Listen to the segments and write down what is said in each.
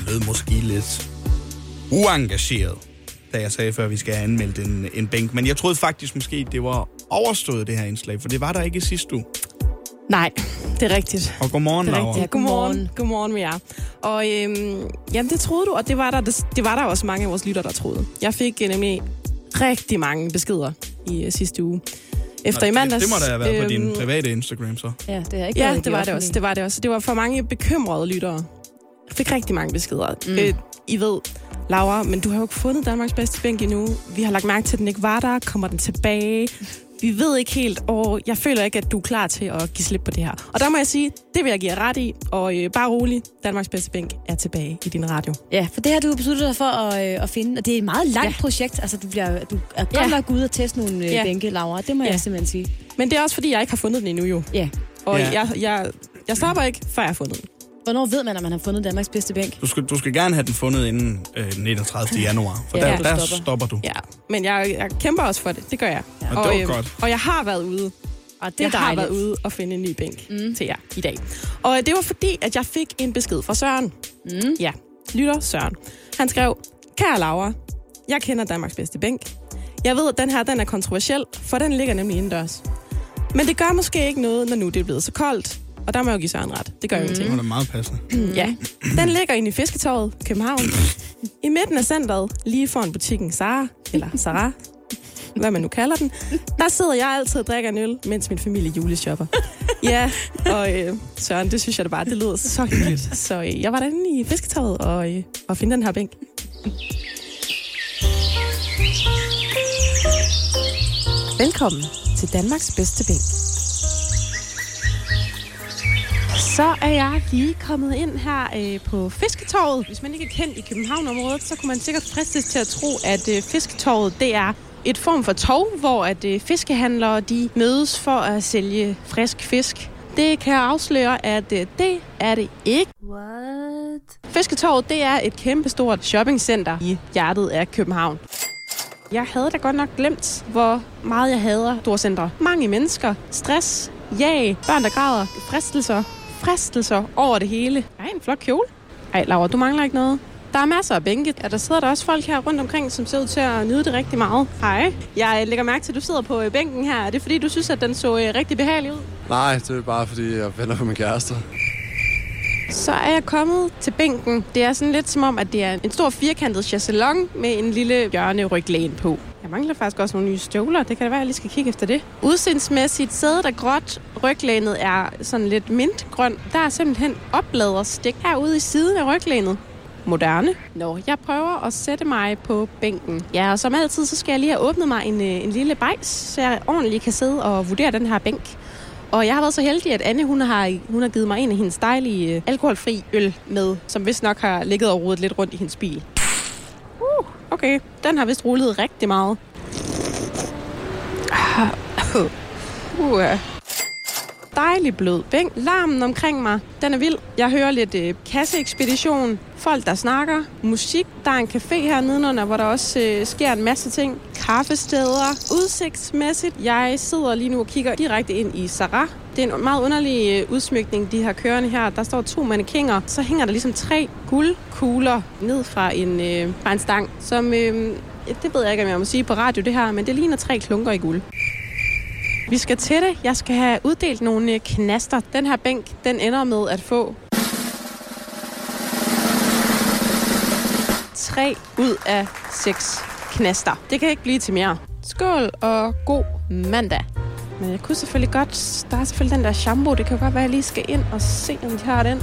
lød måske lidt uengageret, da jeg sagde før, at vi skal have anmeldt en bænk. Men jeg troede faktisk måske, det var overstået, det her indslag, for det var der ikke i sidste uge. Nej, det er rigtigt. Og godmorgen, Laura. Ja, godmorgen med jer. Og jamen, det troede du, og det var der også mange af vores lytter, der troede. Jeg fik nemlig rigtig mange beskeder i sidste uge. Efter i mandags, det må da have været på din private Instagram, så. Ja, det har ikke ja, været det var det også. Det var for mange bekymrede lyttere. Jeg fik rigtig mange beskeder. I ved, Laura, men du har jo ikke fundet Danmarks bedste bænk endnu. Vi har lagt mærke til, at den ikke var der. Kommer den tilbage? Vi ved ikke helt, og jeg føler ikke, at du er klar til at give slip på det her. Og der må jeg sige, det vil jeg give jer ret i. Og bare rolig, Danmarks bedste bænk er tilbage i din radio. Ja, for det har du besluttet dig for at finde. Og det er et meget langt projekt. Altså, du er godt nok ude og teste nogle bænke, Laura. Det må jeg simpelthen sige. Men det er også, fordi jeg ikke har fundet den endnu, jo. Ja. Og jeg stopper ikke, før jeg har fundet den. Hvornår ved man, at man har fundet Danmarks bedste bænk? Du skal gerne have den fundet inden 31. januar, for der stopper du. Ja, men jeg kæmper også for det. Det gør jeg. Ja. Og det var godt. Og jeg har været ude. Og jeg har været ude og finde en ny bænk til jer i dag. Og det var fordi, at jeg fik en besked fra Søren. Ja, lytter Søren. Han skrev, kære Laura, jeg kender Danmarks bedste bænk. Jeg ved, at den er kontroversiel, for den ligger nemlig indendørs. Men det gør måske ikke noget, når nu det er blevet så koldt. Og der må jeg jo give Søren ret. Det gør jo ingenting. Det er meget passende. Ja. Den ligger inde i Fisketorvet, København. I midten af centret, lige foran butikken Zara, eller Zara, hvad man nu kalder den. Der sidder jeg altid og drikker en øl, mens min familie juleshopper. Ja, og Søren, det synes jeg da bare, det lyder så hyggeligt. Så jeg var derinde i Fisketorvet og finde den her bænk. Velkommen til Danmarks bedste bænk. Så er jeg lige kommet ind her på Fisketorvet. Hvis man ikke er kendt i København-området, så kunne man sikkert fristes til at tro, at Fisketorvet det er et form for torv, hvor at fiskehandlere de mødes for at sælge frisk fisk. Det kan jeg afsløre, at det er det ikke. What? Fisketorvet det er et kæmpestort shoppingcenter i hjertet af København. Jeg havde da godt nok glemt, hvor meget jeg hader storcentre. Mange mennesker, stress, jag, børn der græder, fristelser over det hele. Ej, en flot kjole. Ej, Laura, du mangler ikke noget. Der er masser af bænke. Ja, der sidder der også folk her rundt omkring, som ser ud til at nyde det rigtig meget. Hej. Jeg lægger mærke til, at du sidder på bænken her. Er det fordi, du synes, at den så rigtig behagelig ud? Nej, det er bare fordi, jeg venter på min kæreste. Så er jeg kommet til bænken. Det er sådan lidt som om, at det er en stor firkantet chaiselong med en lille hjørneryglæn på. Jeg mangler faktisk også nogle nye støvler. Det kan det være, jeg lige skal kigge efter det. Udsendsmæssigt sædet er gråt. Ryglænet er sådan lidt mintgrøn. Der er simpelthen opladerstik herude i siden af ryglænet. Moderne. Jeg prøver at sætte mig på bænken. Ja, og som altid, så skal jeg lige have åbnet mig en lille bajs, så jeg ordentligt kan sidde og vurdere den her bænk. Og jeg har været så heldig, at Anne hun har givet mig en af hendes dejlige alkoholfri øl med, som vist nok har ligget og rodet lidt rundt i hendes bil. Okay, den har vist rullet rigtig meget. Dejlig blød bænk. Larmen omkring mig, den er vild. Jeg hører lidt kasseekspedition, folk der snakker, musik. Der er en café her nedenunder, hvor der også sker en masse ting. Kaffesteder, udsigtsmæssigt. Jeg sidder lige nu og kigger direkte ind i Zara. Det er en meget underlig udsmykning, de har kørende her. Der står 2 mannequiner. Så hænger der ligesom 3 guldkugler ned fra en stang, som, det ved jeg ikke, om jeg må sige på radio det her, men det ligner 3 klunker i guld. Vi skal til det. Jeg skal have uddelt nogle knaster. Den her bænk, den ender med at få 3 ud af 6 knaster. Det kan ikke blive til mere. Skål og god mandag. Men jeg kunne selvfølgelig godt... Der er selvfølgelig den der shampoo. Det kan jo godt være, at jeg lige skal ind og se, om de har den.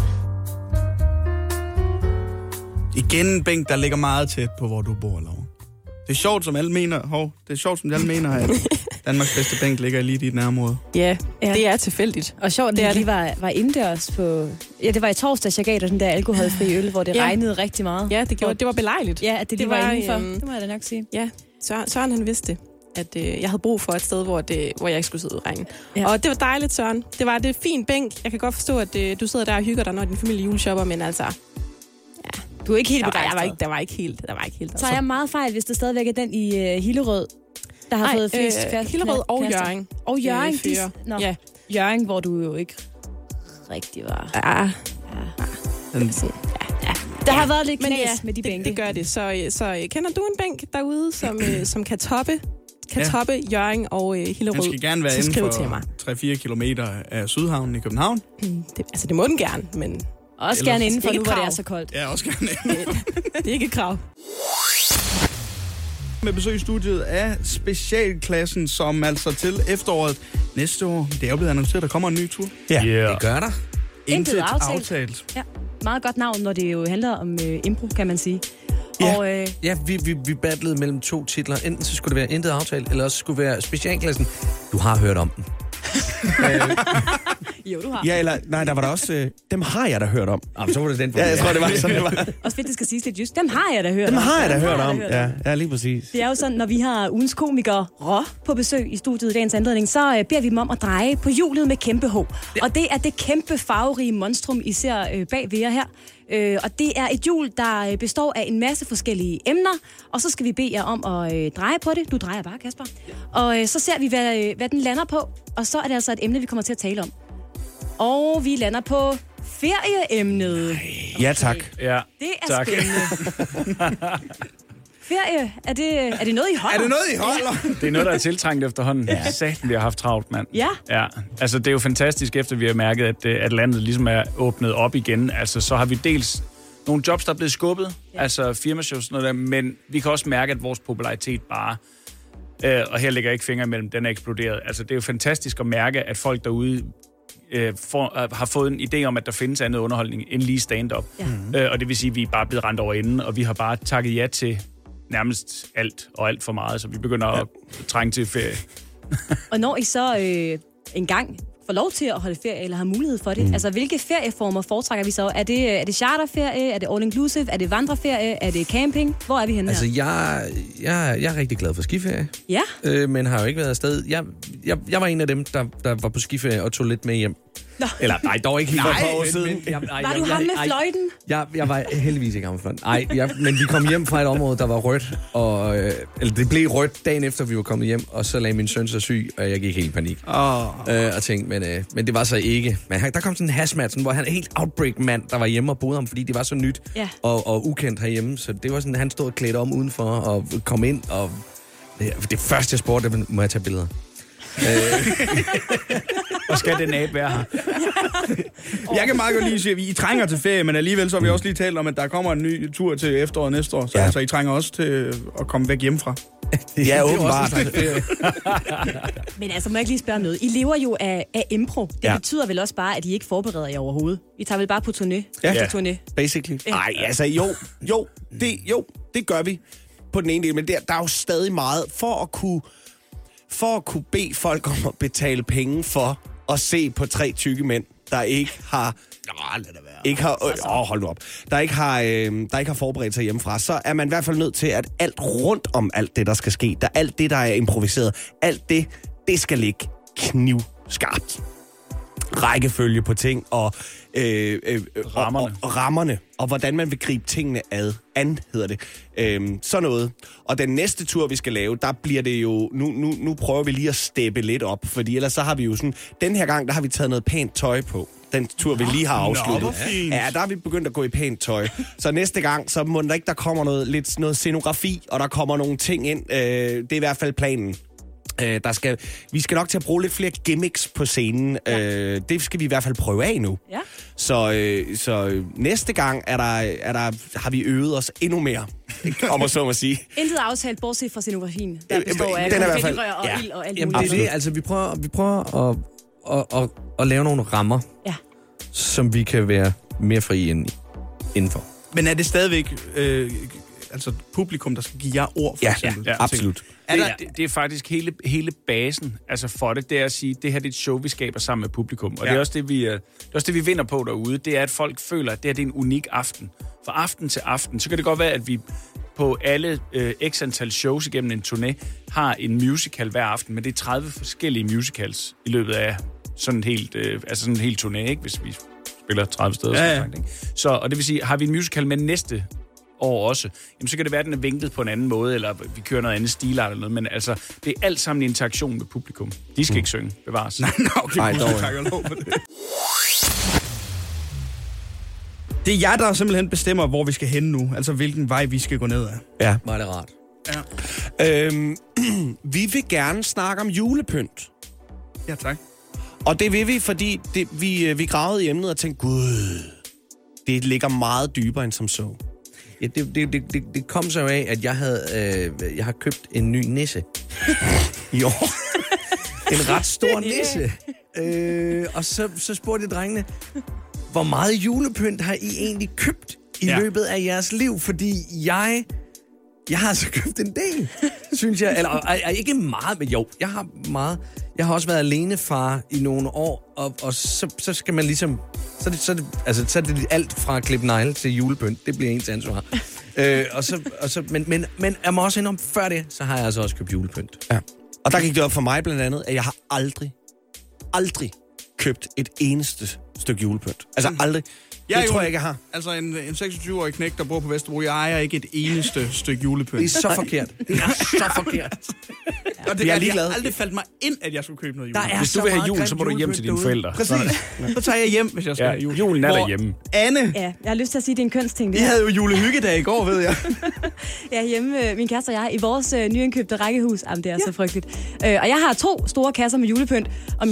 Igen en bænk, der ligger meget tæt på, hvor du bor, Laura. Det er sjovt, som alle mener, at Danmarks bedste bænk ligger lige i dit nærområde. Ja, det er tilfældigt. Og sjovt, at det var indendørs på... Ja, det var i torsdags, jeg gav dig den der alkoholfri øl, hvor det regnede rigtig meget. Ja, det var belejligt. Ja, at det var indenfor. Det må jeg da nok sige. Ja, Søren han vidste, at jeg havde brug for et sted, hvor jeg ikke skulle sidde i regnen. Ja. Og det var dejligt, Søren. Det var et fint bænk. Jeg kan godt forstå, at du sidder der og hygger dig, når din familie juleshopper, men altså... Du er ikke helt begejstret. Der var ikke helt. Så er jeg meget fejl, hvis det stadigvæk er den i Hillerød, der har fået flest Hillerød og Hjørring. Og Hjørring. Ja. Hjørring, hvor du jo ikke rigtig var. Der har været lidt knas med de bænke. Det gør det. Så kender du en bænk derude, som kan toppe Hjørring og Hillerød? Den skal gerne være inden for 3-4 kilometer af Sydhavnen i København. Det må den gerne, men... Også gerne inden for nu, hvor det er så koldt. Ja, også gerne inden. Det er ikke et krav. Med besøg i studiet af specialklassen, som altså til efteråret næste år, det er jo blevet annonceret, der kommer en ny tur. Ja, det gør der. Intet aftalt. Ja, meget godt navn, når det jo handler om impro, kan man sige. Ja, og, vi battlede mellem 2 titler. Enten så skulle det være Intet aftalt, eller også skulle det være specialklassen. Du har hørt om den. Jo, du har. Ja, eller nej, der var der også... dem har jeg da hørt om. Så var det den. Ja, jeg tror, det var sådan, det var. Også fedt, det skal siges lidt just. Dem har jeg da hørt om. Dem har jeg da hørt om. Ja, lige præcis. Det er jo sådan, når vi har ugens komikere på besøg i studiet i dagens anledning, så beder vi dem om at dreje på hjulet med kæmpe H. Ja. Og det er det kæmpe farverige monstrum, I ser bag ved jer her. Og det er et hjul, der består af en masse forskellige emner, og så skal vi bede jer om at dreje på det. Du drejer bare, Kasper. Og så ser vi, hvad den lander på, og så er det altså et emne, vi kommer til at tale om. Og vi lander på ferieemnet. Ja, tak. Ja, det er tak. Spændende. Ferie, er det noget, I holder? Er det noget, I holder? Det er noget, der er tiltrængt efterhånden. Ja. Satan, vi har haft travlt, mand. Ja. Ja. Altså, det er jo fantastisk, efter vi har mærket, at landet ligesom er åbnet op igen. Altså, så har vi dels nogle jobs, der er blevet skubbet, altså firmashows og noget der, men vi kan også mærke, at vores popularitet bare, og her ligger jeg ikke fingre imellem, den er eksploderet. Altså, det er jo fantastisk at mærke, at folk derude har fået en idé om, at der findes andet underholdning end lige stand-up. Ja. Og det vil sige, at vi er bare blevet rendt over enden, og vi har bare takket ja til nærmest alt og alt for meget, så vi begynder at trænge til ferie. Og når I så en gang får lov til at holde ferie, eller har mulighed for det, altså hvilke ferieformer foretrækker vi så? Er det charterferie? Er det all-inclusive? Er det vandreferie? Er det camping? Hvor er vi henne her? Altså, jeg er rigtig glad for skiferie. Ja. Men har jo ikke været afsted. Jeg var en af dem, der var på skiferie og tog lidt med hjem. Nå. Eller nej, dog ikke helt for et par år siden. Var du ham med fløjten? Jeg var heldigvis ikke ham med fløjten. Men vi kom hjem fra et område, der var rødt. Eller det blev rødt dagen efter, vi var kommet hjem. Og så lagde min søn sig syg, og jeg gik helt i panik. Og tænkte, men det var så ikke. Men der kom sådan en hazmat, hvor han er helt outbreak-mand, der var hjemme og boede ham, fordi det var så nyt og ukendt herhjemme. Så det var sådan, han stod og klædte om udenfor og kom ind. Og det første, jeg spurgte, det må jeg tage billeder. Og skal den abe være her? Jeg kan meget godt lige sige, at I trænger til ferie, men alligevel så har vi også lige talt om, at der kommer en ny tur til efteråret næste år. Så altså, I trænger også til at komme væk hjemmefra. Ja, åbenbart. Men altså, må jeg ikke lige spørge noget? I lever jo af impro. Det betyder vel også bare, at I ikke forbereder jer overhovedet? I tager vel bare på turné? Ja, turné. Basically. Nej, altså jo, det gør vi på den ene del, men der er jo stadig meget for at kunne bede folk om at betale penge for at se på 3 tykke mænd, der ikke har... hold nu op. Der ikke har forberedt sig hjemmefra, så er man i hvert fald nødt til, at alt rundt om alt det, der skal ske, alt det, der er improviseret, alt det skal ligge knivskarpt. Rækkefølge på ting og rammerne og hvordan man vil gribe tingene an hedder det. Sådan noget. Og den næste tur, vi skal lave, der bliver det jo... Nu prøver vi lige at steppe lidt op, fordi ellers så har vi jo sådan... Den her gang, der har vi taget noget pænt tøj på. Den tur, vi lige har afsluttet. Ja, der er vi begyndt at gå i pænt tøj. Så næste gang, så må der ikke, der kommer noget scenografi, og der kommer nogle ting ind. Det er i hvert fald planen. Vi skal nok til at bruge lidt flere gimmicks på scenen. Det skal vi i hvert fald prøve af nu. Ja. Så næste gang har vi øvet os endnu mere, om at så må sige. Intet aftalt, bortset fra scenografien, der består af konfettirør og ild og alt muligt. Det er det, altså vi prøver at lave nogle rammer, som vi kan være mere frie indenfor. Men er det stadigvæk publikum, der skal give jer ord, for eksempel? Ja, absolut. Det er faktisk hele basen altså for det, det er at sige, det her det er et show, vi skaber sammen med publikum. Og det er også det, vi vinder på derude. Det er, at folk føler, at det her det er en unik aften. Fra aften til aften, så kan det godt være, at vi på alle x antal shows igennem en turné har en musical hver aften, men det er 30 forskellige musicals i løbet af sådan en helt turné, ikke? Hvis vi spiller 30 steder. Ja. Så, og det vil sige, har vi en musical med næste år også, jamen, så kan det være, at den er vinklet på en anden måde, eller vi kører noget andet stilart eller noget, men altså, det er alt sammen i interaktion med publikum. De skal ikke synge, bevares. Nej, okay, tak og lov for det. Det er jer, der simpelthen bestemmer, hvor vi skal hen nu. Altså, hvilken vej vi skal gå ned af. Ja. Var det rart. Ja. Vi vil gerne snakke om julepynt. Ja, tak. Og det vil vi, fordi vi gravede i emnet og tænkte, gud, det ligger meget dybere end som så. Ja, det kom så af, at jeg har købt en ny nisse. Jo. En ret stor nisse. Og så spurgte jeg drengene, hvor meget julepynt har I egentlig købt i løbet af jeres liv? Fordi jeg har altså købt en del, synes jeg. Eller ikke meget, men jo, jeg har meget. Jeg har også været alenefar i nogle år, og så skal man ligesom... Så er det alt fra klip negle til julepynt. Det bliver ens ansvar. Men jeg må også indrømme, før det, så har jeg altså også købt julepynt. Ja. Og der gik det op for mig blandt andet, at jeg har aldrig købt et eneste stykke julepynt. Altså aldrig. Det tror jeg ikke, jeg har. Altså en 26-årig knægt, der bor på Vesterbro, jeg ejer ikke et eneste stykke julepynt. Det er så forkert. Det er så forkert. Og det har aldrig faldt mig ind, at jeg skulle købe noget julepynt. Hvis du vil have jul, så må du hjem til dine forældre. Præcis. Så tager jeg hjem, hvis jeg skal have jul. Julen er derhjemme. Anne! Ja, jeg har lyst til at sige, at det er en kønsting. Vi havde jo julehyggedag i går, ved jeg. Ja, hjemme, min kæreste og jeg, i vores nyindkøbte rækkehus. Jamen, det er så frygteligt. Og jeg har 2 store kasser med julepynt, og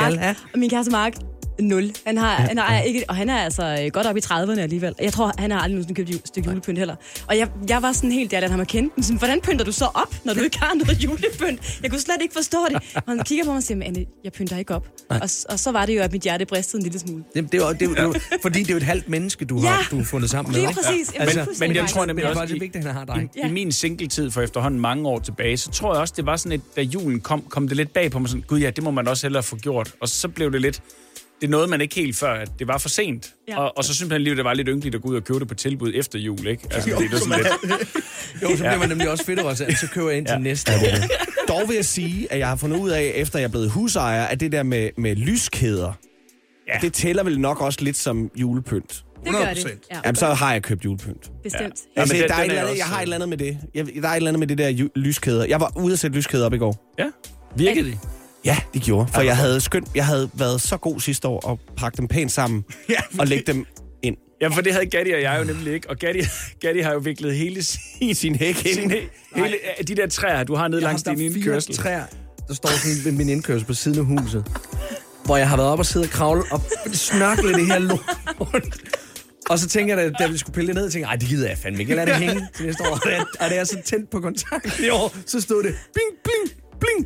min kæreste Mark 0. Han har ikke, og han er altså godt op i 30'erne alligevel. Jeg tror, han har aldrig nogensinde købt et stykke julepynt heller. Og jeg var sådan helt der, da han var kendt. Sådan, hvordan pynter du så op, når du ikke har noget julepynt? Jeg kunne slet ikke forstå det. Og han kigger på mig og siger, Anne, jeg pynter ikke op. Og så var det jo, at mit hjerte bristede en lille smule. Det er fordi det er jo et halvt menneske, du har fundet sammen med. Lige præcis. Men jeg tror nemlig også, det er vigtigt, at han har dig. I min singletid for efterhånden mange år tilbage, så tror jeg også, det var sådan et, da julen kom det lidt bag på mig sådan, gud ja, det må man også hellere få gjort. Og så blev det lidt... Det nåede man ikke helt før, at det var for sent. Ja. Og så synes man lige, det var lidt ynkeligt at gå ud og købe det på tilbud efter jul, ikke? Altså, det er sådan lidt... Jo, så bliver man nemlig også fedt også, så køber jeg ind til næste år. Dog vil jeg sige, at jeg har fundet ud af, efter jeg er blevet husejer, at det der med lyskæder, det tæller vel nok også lidt som julepynt. Det gør det. Ja. Jamen, så har jeg købt julepynt. Bestemt. Ja. Altså, jeg har et eller andet med det. Der er et eller andet med det der lyskæder. Jeg var ude at sætte lyskæder op i går. Ja, virkede det? Ja, det gjorde. For jeg havde været så god sidste år at pakke dem pænt sammen og lægge dem ind. Jamen, for det havde Gatti og jeg jo nemlig ikke. Og Gatti har jo viklet hele sin hæk ind. Hele de der træer, du har nede langs din indkørsel. Der er 4 træer, der står sådan ved min indkørsel på siden af huset. Hvor jeg har været op og sidde og kravle og snørkle det her lort. Og så tænker jeg, da vi skulle pille det ned, tænker jeg, det gider jeg fandme ikke. Jeg lader det hænge til næste år. Og da jeg så tændt på kontakten i år, så stod det bling, bling, bling.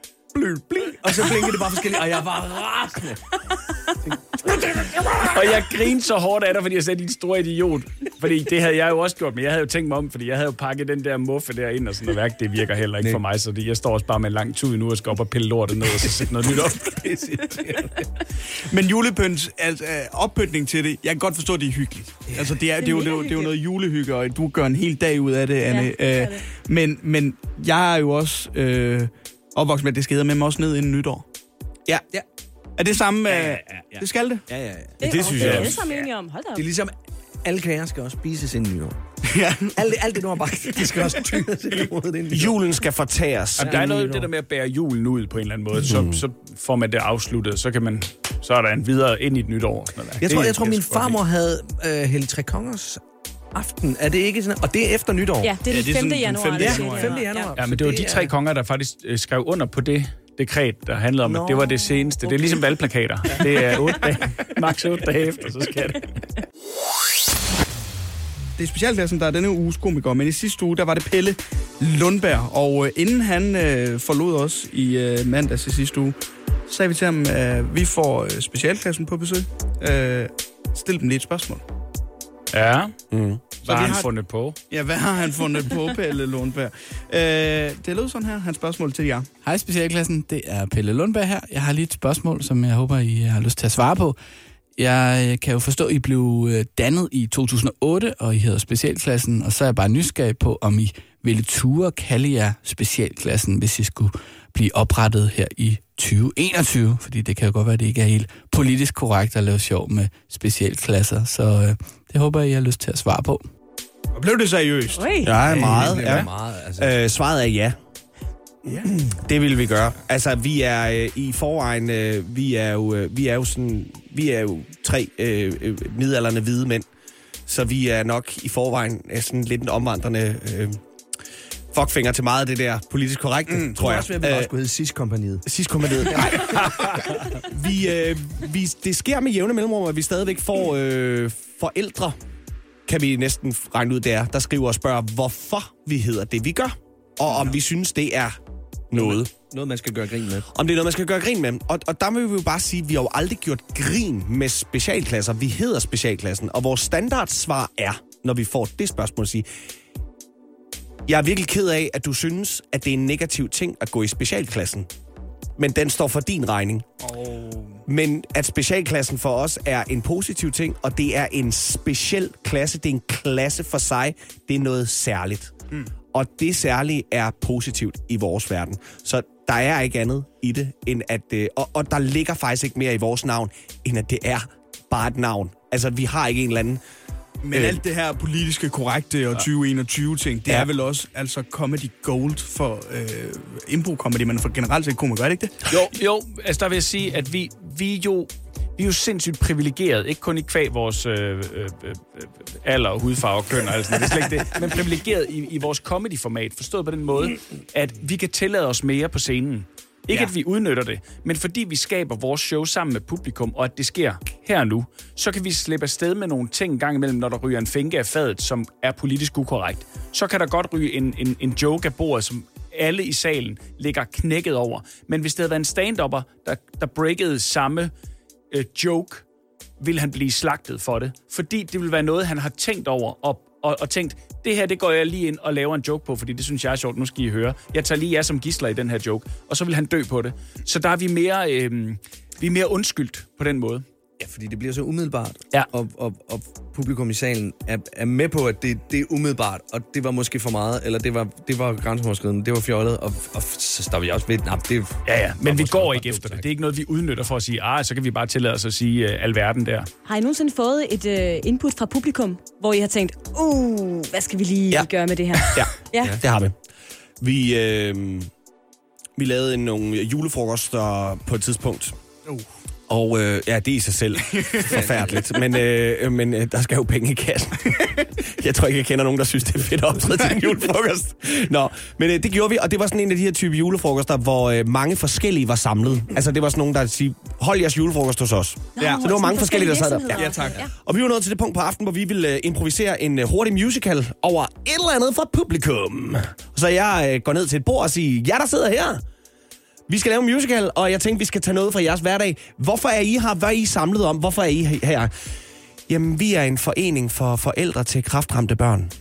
Bling. Og så blinkede det bare forskelligt, og jeg var rasende. Og jeg grinede så hårdt af dig, fordi jeg sagde, din store idiot. Fordi det havde jeg jo også gjort, men jeg havde jo tænkt mig om, fordi jeg havde jo pakket den der muffe der ind og sådan noget værk. Det virker heller ikke for mig, så jeg står også bare med en lang tud nu og skal op og pille lortet ned og så sætte noget nyt op. Men julepynt, altså oppyntning til det, jeg kan godt forstå, at det er hyggeligt. Altså det er jo noget julehygge, og du gør en hel dag ud af det, Anne. Ja, men jeg er jo også opvokset med, at det skal med mig også ned inden nytår. Ja. Er det samme? Ja. Det skal det? Ja. Det synes jeg også. Det er også. alle sammen enige om. Hold da op. Det er ligesom, alle kager skal også spises inden nytår. Ja. Alt det, du har bagt, det skal også tyres i hovedet inden nytår. Julen skal fortæres. Der er noget det der med at bære julen ud på en eller anden måde. Så får man det afsluttet, så er der en videre ind i et nyt år. Jeg tror min farmor havde Hellig Tre Kongers aften. Er det ikke sådan? Og det er efter nytår. Ja, det er den 5. januar. 5. januar. Ja, men det var de 3 konger, der faktisk skrev under på det dekret, der handlede om, at det var det seneste. Okay. Det er ligesom valgplakater. Det er 8 dage, maks 8 dage efter, så skal det. Det er specialklassen, der er denne uges komiker, men i sidste uge, der var det Pelle Lundberg, og inden han forlod os i mandags i sidste uge, så sagde vi til ham, at vi får specialklassen på besøg. Stil dem lige et spørgsmål. Ja. Hvad har han fundet på? Ja, hvad har han fundet på, Pelle Lundberg? Det lød sådan her, hans spørgsmål til jer. Hej specialklassen, det er Pelle Lundberg her. Jeg har lige et spørgsmål, som jeg håber, I har lyst til at svare på. Jeg kan jo forstå, at I blev dannet i 2008, og I hedder specialklassen, og så er jeg bare nysgerrig på, om I ville ture kalde jer specialklassen, hvis I skulle blive oprettet her i 2021, fordi det kan jo godt være, at det ikke er helt politisk korrekt at lave sjov med specialklasser, så det håber jeg, I har lyst til at svare på. Og blev det seriøst? Ja, meget. Ja. Meget altså. Svaret er ja. Ja. Det vil vi gøre. Altså, vi er i forvejen, vi er jo 3 midaldrende hvide mænd, Så vi er nok i forvejen sådan lidt en omvandrende fuckfinger til meget af det der politisk korrekte, tror jeg. Også, at vi bare skulle hedde SIS-kompaniet. SIS-kompaniet. Det sker med jævne mellemrum, at vi stadigvæk får forældre, kan vi næsten regne ud, der skriver og spørger, hvorfor vi hedder det, vi gør. Og om vi synes, det er noget, man skal gøre grin med. Om det er noget, man skal gøre grin med. Og der vil vi jo bare sige, at vi har jo aldrig gjort grin med specialklasser. Vi hedder specialklassen. Og vores standardsvar er, når vi får det spørgsmål, at sige, jeg er virkelig ked af, at du synes, at det er en negativ ting at gå i specialklassen. Men den står for din regning. Men at specialklassen for os er en positiv ting, og det er en speciel klasse. Det er en klasse for sig. Det er noget særligt. Og det særlige er positivt i vores verden. Så der er ikke andet i det, end at... Og der ligger faktisk ikke mere i vores navn, end at det er bare et navn. Altså, vi har ikke en eller anden... Men alt det her politiske korrekte og 2021-ting, det er vel også altså comedy gold for impro-comedy, men for generelt set komiker, er det ikke det? Jo, altså der vil jeg sige, at vi er jo sindssygt privilegeret, ikke kun i kvæg vores alder, hudfarve og køn og alt sådan, det er slet ikke det, men privilegeret i vores comedy-format, forstået på den måde, at vi kan tillade os mere på scenen. Ikke at vi udnytter det, men fordi vi skaber vores show sammen med publikum, og at det sker her og nu, så kan vi slippe afsted med nogle ting en gang imellem, når der ryger en finke af fadet, som er politisk ukorrekt. Så kan der godt ryge en joke af bordet, som alle i salen ligger knækket over. Men hvis det havde været en stand-upper, der breakede samme joke, vil han blive slagtet for det. Fordi det vil være noget, han har tænkt over og tænkt, det her, det går jeg lige ind og laver en joke på, fordi det synes jeg er sjovt, nu skal I høre. Jeg tager lige jer som gidsler i den her joke, og så vil han dø på det. Så der er vi mere undskyldt på den måde. Ja, fordi det bliver så umiddelbart, ja. og publikum i salen er med på, at det er umiddelbart, og det var måske for meget, eller det var grænseoverskridende, det var fjollet, og så står vi også ved, det ja, men vi går ikke efter det. Det er ikke noget, vi udnytter for at sige, så kan vi bare tillade os at sige alverden der. Har I nogensinde fået et input fra publikum, hvor I har tænkt, hvad skal vi lige gøre med det her? Ja, det har vi. Vi lavede nogle julefrokoster på et tidspunkt. Og det er i sig selv forfærdeligt. Men der skal jo penge i kassen. Jeg tror ikke, jeg kender nogen, der synes, det er fedt at optræde til en julefrokost. Nå, men det gjorde vi, og det var sådan en af de her type julefrokoster, hvor mange forskellige var samlet. Altså, det var sådan nogen, der siger, hold jeres julefrokost hos os. Så det var mange forskellige, der sad der. Ja, tak. Ja. Og vi var nået til det punkt på aftenen, hvor vi ville improvisere en hurtig musical over et eller andet fra publikum. Så jeg går ned til et bord og siger, der sidder her. Vi skal lave en musical, og jeg tænkte, vi skal tage noget fra jeres hverdag. Hvorfor er I her? Hvad er I samlet om? Hvorfor er I her? Jamen, vi er en forening for forældre til kræftramte børn.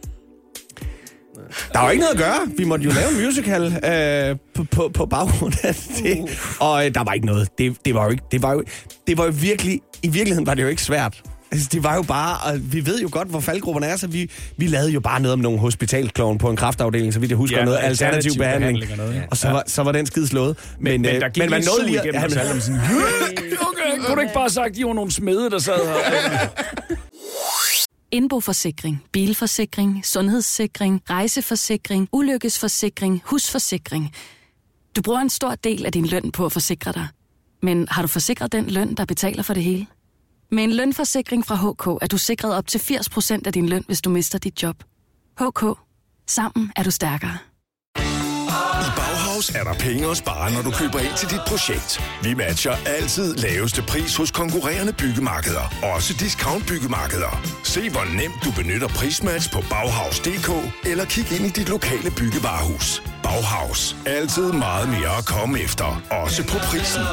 Der var ikke noget at gøre. Vi måtte jo lave en musical på baggrund af det. Og der var ikke noget. Det var jo virkelig... I virkeligheden var det jo ikke svært. Altså, det var jo bare, og vi ved jo godt, hvor faldgrupperne er, så vi lavede jo bare noget om nogle hospitalklovn på en kræftafdeling, så vidt jeg husker, noget alternativ behandling. Og så var den skid slået. Men der gik man nåede lige igennem os alle sådan, okay, kunne du ikke bare sagt, de var nogle smede, der sad her? Indboforsikring, bilforsikring, sundhedssikring, rejseforsikring, ulykkesforsikring, husforsikring. Du bruger en stor del af din løn på at forsikre dig. Men har du forsikret den løn, der betaler for det hele? Med en lønforsikring fra HK er du sikret op til 80% af din løn, hvis du mister dit job. HK. Sammen er du stærkere. I Bauhaus er der penge at spare, når du køber ind til dit projekt. Vi matcher altid laveste pris hos konkurrerende byggemarkeder. Også discount byggemarkeder. Se hvor nemt du benytter Prismatch på Bauhaus.dk eller kig ind i dit lokale byggevarehus. Bauhaus. Altid meget mere at komme efter. Også på prisen.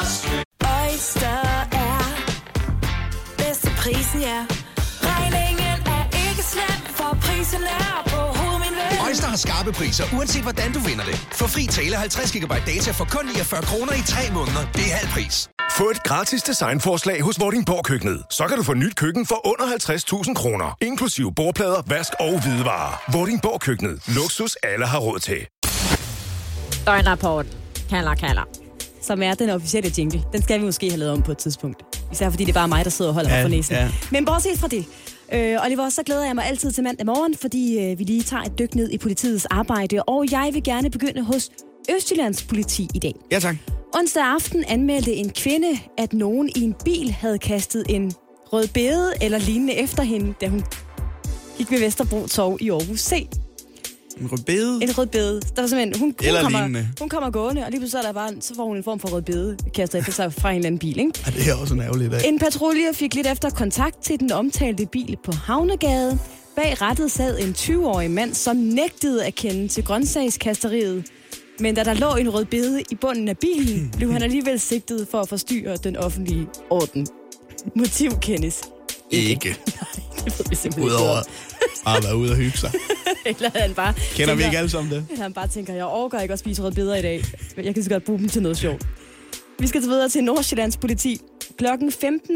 Prisen, ja. Regningen er ikke slem, for prisen er på hovedet, min ven. Øjster har skarpe priser, uanset hvordan du vinder det. Få fri tale 50 GB data for kun 49 kroner i 3 måneder. Det er halv pris. Få et gratis designforslag hos Vordingborg Køkkenet. Så kan du få nyt køkken for under 50.000 kroner. Inklusive bordplader, vask og hvidevarer. Vordingborg Køkkenet. Luksus alle har råd til. Døgnrapport. Kalder. Som er den officielle jingle. Den skal vi måske have lavet om på et tidspunkt. Især fordi det er bare mig, der sidder og holder mig for næsen. Ja. Men bortset fra det, Oliver, så glæder jeg mig altid til mandag morgen, fordi vi lige tager et dyk ned i politiets arbejde, og jeg vil gerne begynde hos Østjyllands politi i dag. Ja, tak. Onsdag aften anmeldte en kvinde, at nogen i en bil havde kastet en rødbede eller lignende efter hende, da hun gik ved Vesterbro Torv i Aarhus C. En rødbede? En rødbede. Der var simpelthen, Eller hun kommer gående, og lige pludselig så får hun en form for rødbede, kaster efter sig fra en eller anden bil, ikke? Ja, det er også en ærgerlig dag. En patrulje fik lidt efter kontakt til den omtalte bil på Havnegade. Bag rattet sad en 20-årig mand, som nægtede at kende til grøntsagskasteriet. Men da der lå en rødbede i bunden af bilen, blev han alligevel sigtet for at forstyrre den offentlige orden. Motiv kendes ikke. Nej, det ved vi simpelthen Udover at være ude og hygge sig. Eller han bare Kender vi ikke alle sammen det? Eller han bare tænker, jeg overgår ikke at spise rødbeder i dag. Jeg kan så godt bruge dem til noget sjovt. Vi skal videre til Nordsjællands politi. Klokken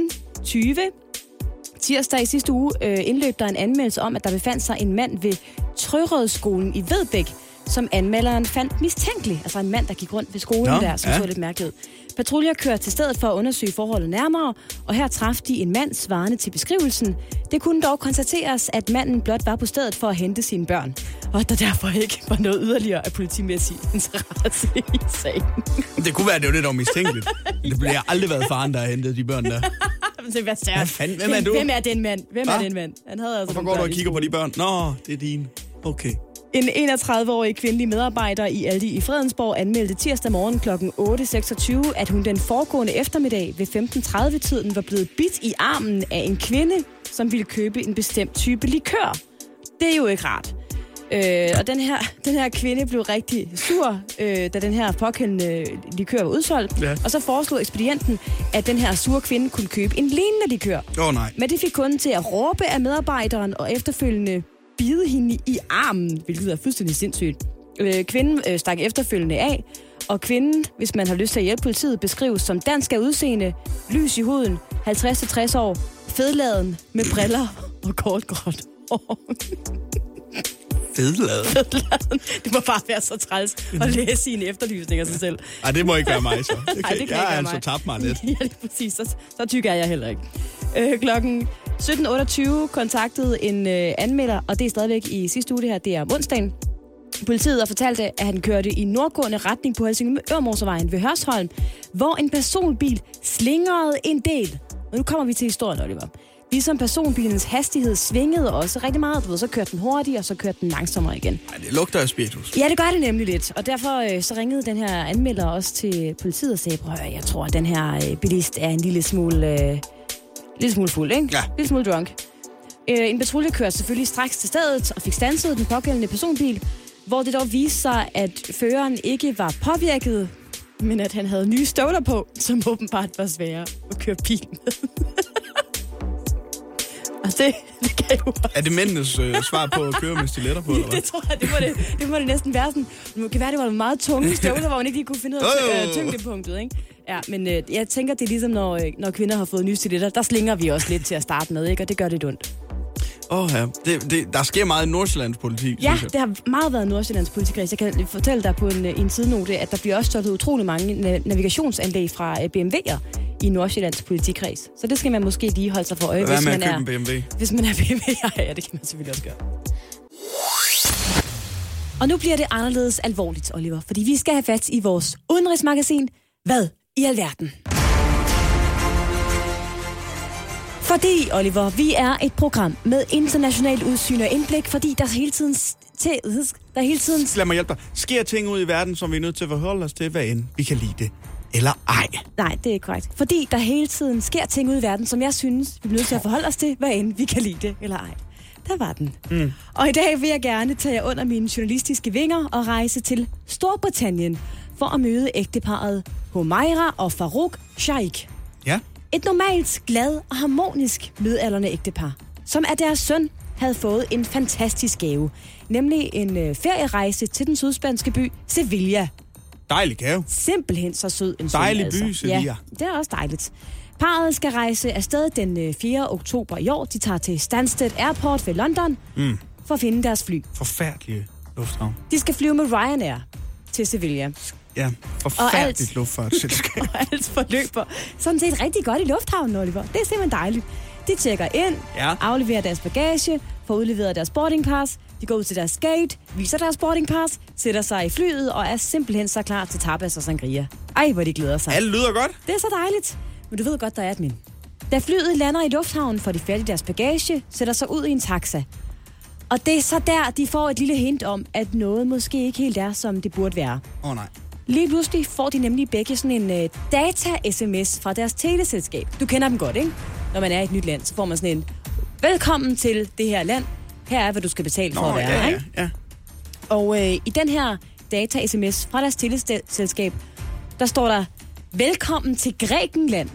15.20 tirsdag i sidste uge indløb der en anmeldelse om, at der befandt sig en mand ved Trørødskolen i Vedbæk, som anmelderen fandt mistænkelig. Altså en mand, der gik rundt ved skolen der, som så lidt mærkeligt ud. Patruljer kørte til stedet for at undersøge forholdet nærmere, og her traf de en mand svarende til beskrivelsen. Det kunne dog konstateres, at manden blot var på stedet for at hente sine børn, og der derfor ikke var noget yderligere af politimæssig interesse i sagen. Det kunne være, det var lidt mistænkeligt. Det bliver aldrig været faren, der har hentet de børn der. Hvad fanden? Hvem er du? Hvem er den mand? Hvem er den mand? Han havde altså hvorfor går du og kigger på de børn? Nå, det er dine. Okay. En 31-årig kvindelig medarbejder i Aldi i Fredensborg anmeldte tirsdag morgen kl. 8.26, at hun den foregående eftermiddag ved 15.30-tiden var blevet bidt i armen af en kvinde, som ville købe en bestemt type likør. Det er jo ikke rart. Og den her kvinde blev rigtig sur, da den her pågældende likør var udsolgt. Ja. Og så foreslog ekspedienten, at den her sure kvinde kunne købe en lignende likør. Nej. Men det fik kunden til at råbe af medarbejderen og efterfølgende bide hende i armen, hvilket er fuldstændig sindssygt. Kvinden stak efterfølgende af, og kvinden, hvis man har lyst til at hjælpe politiet, beskrives som dansk af udseende, lys i huden, 50-60 år, fedladen med briller og kort gråt hår. Fedladen? Det må bare være så træls at læse sine efterlysninger af sig selv. Ej, det må ikke være mig så. Okay. Ej, det kan jeg har altså tabt mig lidt. Ja, det er præcis. Så tyk er jeg heller ikke. Klokken 17.28 kontaktede en anmelder, og det er stadigvæk i sidste uge, det her, det er onsdagen. Politiet har fortalt, at han kørte i nordgående retning på Helsingør-motorvejen ved Hørsholm, hvor en personbil slingrede en del. Og nu kommer vi til historien, Oliver. Ligesom personbilens hastighed svingede også rigtig meget. Så kørte den hurtigt, og så kørte den langsommere igen. Ej, det lugter af spiritus. Ja, det gør det nemlig lidt. Og derfor så ringede den her anmelder også til politiet og sagde, jeg tror, at den her bilist er en lille smule fuld, ikke? Ja. Lille smule drunk. En patrulje kørte selvfølgelig straks til stedet og fik standset den pågældende personbil, hvor det dog viste sig, at føreren ikke var påvirket, men at han havde nye støvler på, som åbenbart var svære at køre bil med. Og det kan jo også. Er det mændenes svar på at køre med stiletter på, eller hvad? Det tror jeg, det må det næsten være sådan. Det kan være, det var meget tunge støvler, hvor man ikke lige kunne finde ud af tyngdepunktet, ikke? Ja, men jeg tænker, det er ligesom, når kvinder har fået nye stiletter, der slinger vi også lidt til at starte med, ikke? Og det gør lidt ondt. Ja. Der sker meget i Nordsjællands politi, ja, det har meget været Nordsjællands politikreds. Jeg kan fortælle dig på en sidenote, at der bliver også størtet utrolig mange navigationsanlæg fra BMW'er i Nordsjællands politikreds. Så det skal man måske lige holde sig for øje, hvis man er BMW. Hvis man er BMW. Ja, det kan man selvfølgelig også gøre. Og nu bliver det anderledes alvorligt, Oliver, fordi vi skal have fat i vores udenrigsmagasin. Hvad i alverden? Fordi, Oliver, vi er et program med internationalt udsyn og indblik, fordi der hele tiden... Lad mig hjælpe dig. Sker ting ud i verden, som vi er nødt til at forholde os til, hvad end vi kan lide det, eller ej? Nej, det er ikke korrekt. Fordi der hele tiden sker ting ud i verden, som jeg synes, vi bliver nødt til at forholde os til, hvad end vi kan lide det, eller ej. Der var den. Og i dag vil jeg gerne tage jer under mine journalistiske vinger og rejse til Storbritannien for at møde ægteparret Humaira og Farouk Sheikh. Ja. Et normalt, glad og harmonisk midaldrende ægtepar, som af deres søn havde fået en fantastisk gave. Nemlig en ferierejse til den sydspanske by Sevilla. Dejlig gave. Simpelthen så sød en søn. Dejlig by, Sevilla. Ja, det er også dejligt. Parret skal rejse afsted den 4. oktober i år. De tager til Stansted Airport ved London for at finde deres fly. Forfærdelige lufthavn. De skal flyve med Ryanair til Sevilla. Ja, forfærdeligt luftfartsselskab. Og alt forløber sådan set rigtig godt i lufthavnen, Oliver. Det er simpelthen dejligt. De tjekker ind, afleverer deres bagage, får udleveret deres boardingpass, de går ud til deres gate, viser deres boardingpass, sætter sig i flyet og er simpelthen så klar til tapas og sangria. Ej, hvor de glæder sig. Alt lyder godt. Det er så dejligt. Men du ved godt, der er et men. Da flyet lander i lufthavnen, får de fat i deres bagage, sætter sig ud i en taxa. Og det er så der, de får et lille hint om, at noget måske ikke helt er, som det burde være. Nej. Lige pludselig får de nemlig begge sådan en data-sms fra deres teleselskab. Du kender dem godt, ikke? Når man er i et nyt land, så får man sådan en, velkommen til det her land. Her er, hvad du skal betale for at være, ikke? Ja. Og i den her data-sms fra deres teleselskab, der står der, velkommen til Grækenland.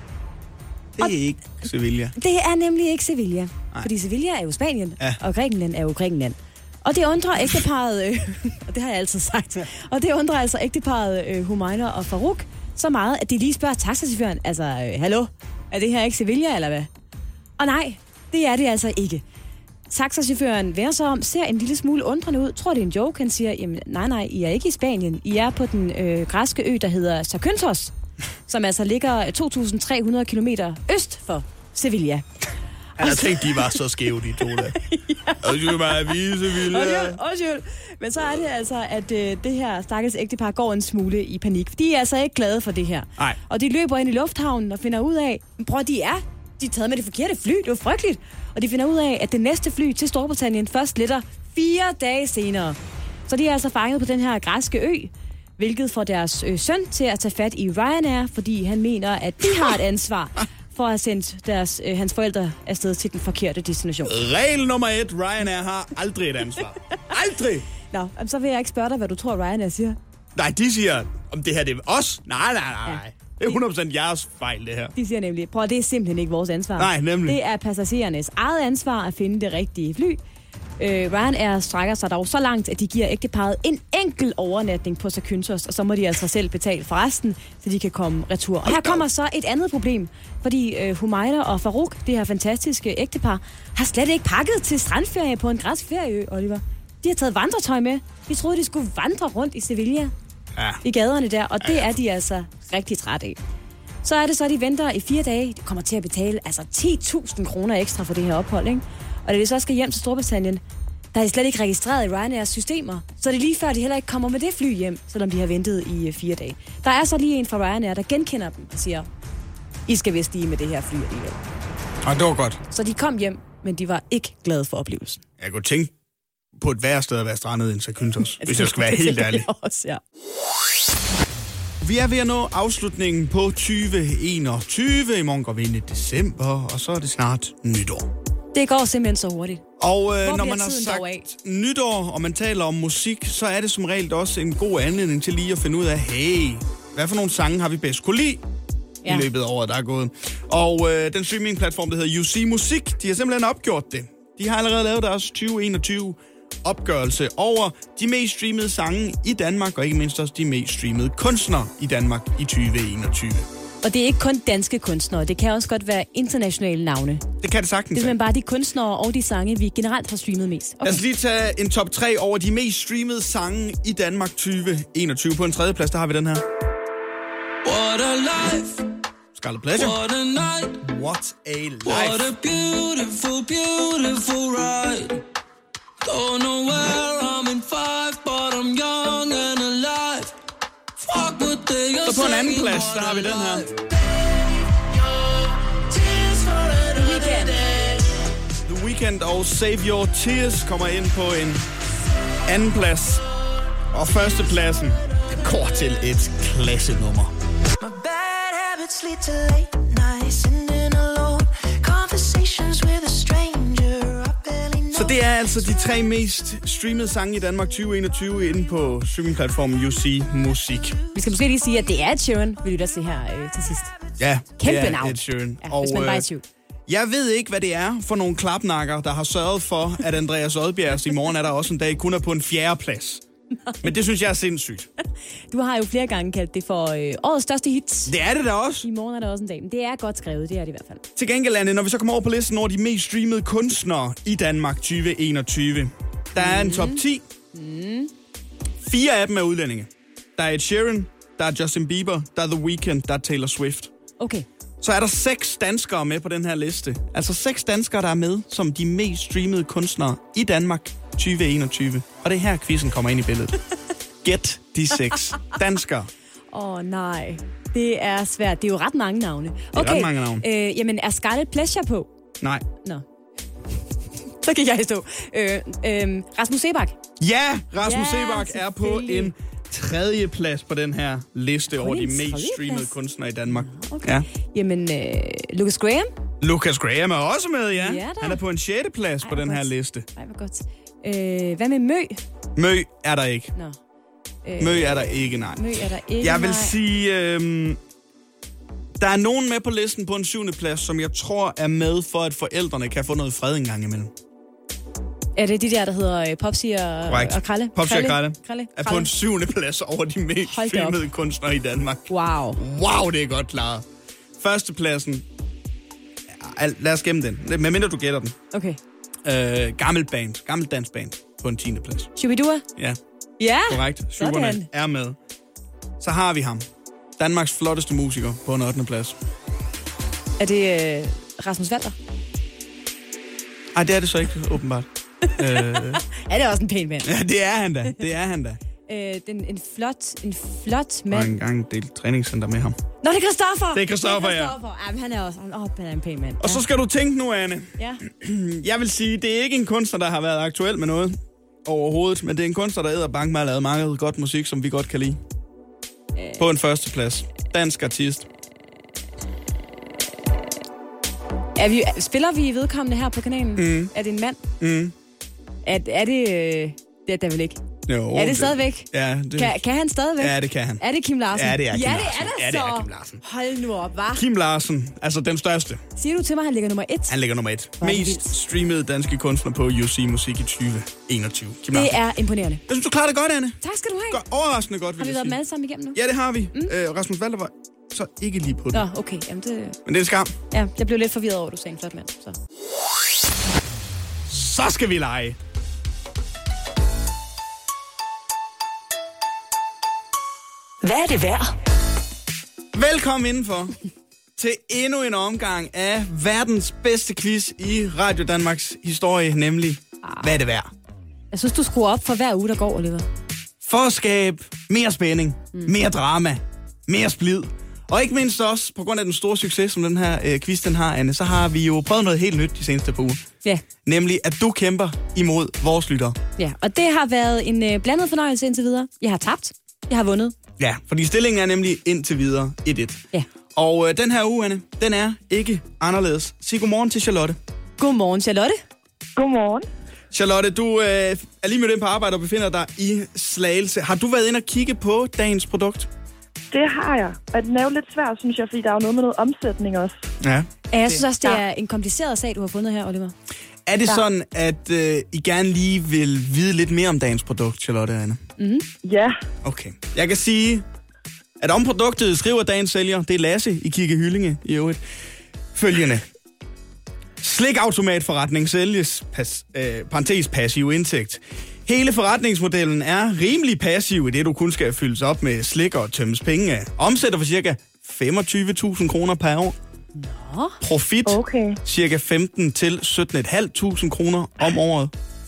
Det er ikke Sevilla. Det er nemlig ikke Sevilla. Nej. Fordi Sevilla er jo Spanien, og Grækenland er jo Grækenland. Og det undrer ægteparret, og det har jeg altid sagt, og det undrer altså ægteparret Humayra og Farouk så meget, at de lige spørger taxachaufføren, altså, hallo, er det her ikke Sevilla, eller hvad? Og nej, det er det altså ikke. Taxachaufføren vender sig om, ser en lille smule undrende ud, tror det er en joke, han siger, jamen nej, I er ikke i Spanien, I er på den græske ø, der hedder Zakynthos, som altså ligger 2.300 kilometer øst for Sevilla. Jeg tænkte, de var så skæve, de to der. Undskyld mig, vi er Sevilla. Undskyld. Men så er det altså, at det her stakkels ægtepar går en smule i panik. De er altså ikke glade for det her. Nej. Og de løber ind i lufthavnen og finder ud af, de er taget med det forkerte fly. Det var frygteligt. Og de finder ud af, at det næste fly til Storbritannien først letter 4 dage senere. Så de er altså fanget på den her græske ø, hvilket får deres søn til at tage fat i Ryanair, fordi han mener, at de har et ansvar for at have sendt hans forældre afsted til den forkerte destination. Regel nummer 1, Ryanair har aldrig et ansvar. Aldrig! Nå, så vil jeg ikke spørge dig, hvad du tror, Ryanair siger. Nej, de siger, om det her det er os. Nej. Ja. Det er 100% jeres fejl, det her. De siger nemlig, det er simpelthen ikke vores ansvar. Nej, nemlig. Det er passagerernes eget ansvar at finde det rigtige fly. Ryanair strækker sig dog så langt, at de giver ægteparret en enkel overnatning på Zakynthos, og så må de altså selv betale for resten, så de kan komme retur. Og her kommer så et andet problem, fordi Humayra og Farouk, det her fantastiske ægtepar, har slet ikke pakket til strandferie på en græsk ferieø, Oliver. De har taget vandretøj med. De troede, de skulle vandre rundt i Sevilla, i gaderne der, og det er de altså rigtig trætte af. Så er det så, de venter i 4 dage. De kommer til at betale altså 10.000 kroner ekstra for det her ophold, ikke? Og da de så skal hjem til Storbritannien, der er de slet ikke registreret i Ryanairs systemer. Så det er lige før, de heller ikke kommer med det fly hjem, selvom de har ventet i 4 dage. Der er så lige en fra Ryanair, der genkender dem og siger, I skal vist lige med det her fly alligevel. Og det var godt. Så de kom hjem, men de var ikke glade for oplevelsen. Jeg kunne tænke på et værre sted at være strandet end Zakynthos, hvis jeg skal være helt ærlig. Også, ja. Vi er ved at nå afslutningen på 2021. I morgen går vi ind i december, og så er det snart nytår. Det går simpelthen så hurtigt. Og når man har sagt nytår, og man taler om musik, så er det som regel også en god anledning til lige at finde ud af, hey, hvad for nogle sange har vi bedst kunne lide i løbet af året, der er gået. Og den streamingplatform, der hedder UC Musik, de har simpelthen opgjort det. De har allerede lavet deres 2021 opgørelse over de mest streamede sange i Danmark, og ikke mindst også de mest streamede kunstnere i Danmark i 2021. Og det er ikke kun danske kunstnere, det kan også godt være internationale navne. Det kan det sagtens. Det er simpelthen bare de kunstnere og de sange, vi generelt har streamet mest. Okay. Lad os lige tage en top 3 over de mest streamede sange i Danmark 2021. På en 3. plads, der har vi den her. What a life. Scarlet Pleasure. What a night. What a life. What a beautiful, beautiful ride. Don't know where I'm in 5, but I'm young and alive. Fuck what they are. Så på en anden plads, der har vi den her. The Weeknd og Save Your Tears kommer ind på en anden plads. Og førstepladsen går til et klassenummer. My bad habits lead to late nights, sitting alone, conversations with a stranger. Så det er altså de 3 mest streamede sange i Danmark 2021 inde på streamingplatformen UC Musik. Vi skal måske lige sige, at det er Ed Sheeran, vil du da se her til sidst. Ja, kæmpe det er navn. Ed Sheeran. Ja, hvis man bare er i tvivl. Jeg ved ikke, hvad det er for nogle klapnakker, der har sørget for, at Andreas Odbjergs i morgen er der også en dag kun er på en 4. plads. Men det synes jeg er sindssygt. Du har jo flere gange kaldt det for årets største hits. Det er det da også. I morgen er der også en dag, men det er godt skrevet, det er det i hvert fald. Til gengæld, Anne, når vi så kommer over på listen over de mest streamede kunstnere i Danmark 2021, der er en top 10. 4 af dem er udlændinge. Der er Ed Sheeran, der er Justin Bieber, der er The Weeknd, der er Taylor Swift. Okay. Så er der 6 danskere med på den her liste. Altså 6 danskere, der er med som de mest streamede kunstnere i Danmark 2021. Og det er her, quizzen kommer ind i billedet. Gæt de 6 danskere. Nej. Det er svært. Det er jo ret mange navne. Det er ret mange navne. Jamen, er Scarlet Pleasure på? Nej. Nå. Så kan jeg stå. Rasmus Seebach. Ja, Rasmus Seebach er på en 3. plads på den her liste over de mest streamede kunstnere i Danmark. Okay. Ja. Jamen, Lucas Graham? Lucas Graham er også med, ja. Han er på en 6. plads på den her liste. Ej, hvor godt. Hvad med Mø? Mø er der ikke. Nå. Mø er der ikke, nej. Mø er der ikke, jeg vil sige, der er nogen med på listen på en 7. plads, som jeg tror er med for, at forældrene kan få noget fred en gang imellem. Er det de der hedder Popsi og Kralle? Popsi og Kralle er på en 7. plads over de mest streamede kunstnere i Danmark. Wow. Wow, det er godt klaret. 1. pladsen. Ja, lad os gemme den, medmindre du gætter den. Okay. Gammel dansband på en 10. plads. Shubidua? Ja. Ja. Korrekt. Superne er med. Så har vi ham. Danmarks flotteste musiker på en 8. plads. Er det Rasmus Walter? Ej, det er det så ikke, åbenbart. Er det også en pæn mand? Ja, det er han da. Det er han da. En flot mand. Og engang delt træningscenter med ham. Nå, det er Christoffer! Det er Christoffer, ja. Jamen, han er også han er en pæn mand. Og så skal du tænke nu, Anne. Ja. Jeg vil sige, det er ikke en kunstner, der har været aktuel med noget overhovedet, men det er en kunstner, der æder bank med at lave meget godt musik, som vi godt kan lide. På en 1. plads. Dansk artist. Spiller vi vedkommende her på kanalen? Er det en mand? Er det... det er det vel ikke? Jo, er det stadigvæk? Ja. Kan han stadigvæk? Ja, det kan han. Er det Kim Larsen? Ja, det er Kim Larsen. Ja, det er Kim Larsen. Hold nu op, hva'? Kim Larsen, altså den største. Siger du til mig, at han ligger nummer 1? Han ligger nummer 1. Mest streamede danske kunstner på UC Musik i 2021. Kim Larsen. Det er imponerende. Jeg synes, du klarer det godt, Anne. Tak skal du have. Overraskende godt, vil jeg sige. Har vi været med alle sammen igennem nu? Ja, det har vi. Rasmus Walter var så ikke lige på det. Nå, okay. Jamen, det... Men det er en skam. Ja, jeg blev lidt forvirret over, at du sagde en flot mand. Så skal vi lege. Hvad er det værd? Velkommen indenfor til endnu en omgang af verdens bedste quiz i Radio Danmarks historie, nemlig Hvad er det værd? Jeg synes, du skruer op for hver uge, der går, Oliver. For at skabe mere spænding, mere drama, mere splid. Og ikke mindst også, på grund af den store succes, som den her quiz den har, Anne, så har vi jo prøvet noget helt nyt de seneste par uger. Ja. Nemlig, at du kæmper imod vores lyttere. Ja, og det har været en blandet fornøjelse indtil videre. Jeg har tabt. Jeg har vundet. Ja, fordi stillingen er nemlig indtil videre 1-1. Ja. Og den her uge, Anne, den er ikke anderledes. Sig godmorgen til Charlotte. Godmorgen, Charlotte. Godmorgen. Charlotte, du er lige mødt ind på arbejde og befinder dig i Slagelse. Har du været inde og kigge på dagens produkt? Det har jeg. Og den er jo lidt svær, synes jeg, fordi der er jo noget med noget omsætning også. Ja. Jeg synes også, det er en kompliceret sag, du har fundet her, Oliver. Er det sådan, at I gerne lige vil vide lidt mere om dagens produkt, Charlotte og Anne? Mm-hmm. Ja. Okay. Jeg kan sige, at om produktet skriver dagens sælger, det er Lasse i Kigge Hyllinge i øvrigt, følgende. Slikautomatforretning sælges, parentes passiv indtægt. Hele forretningsmodellen er rimelig passiv i det, du kun skal fyldes op med slik og tømmes penge af. Omsætter for cirka 25.000 kroner per år. Nå. Profit cirka 15 til 17.500 kroner om året.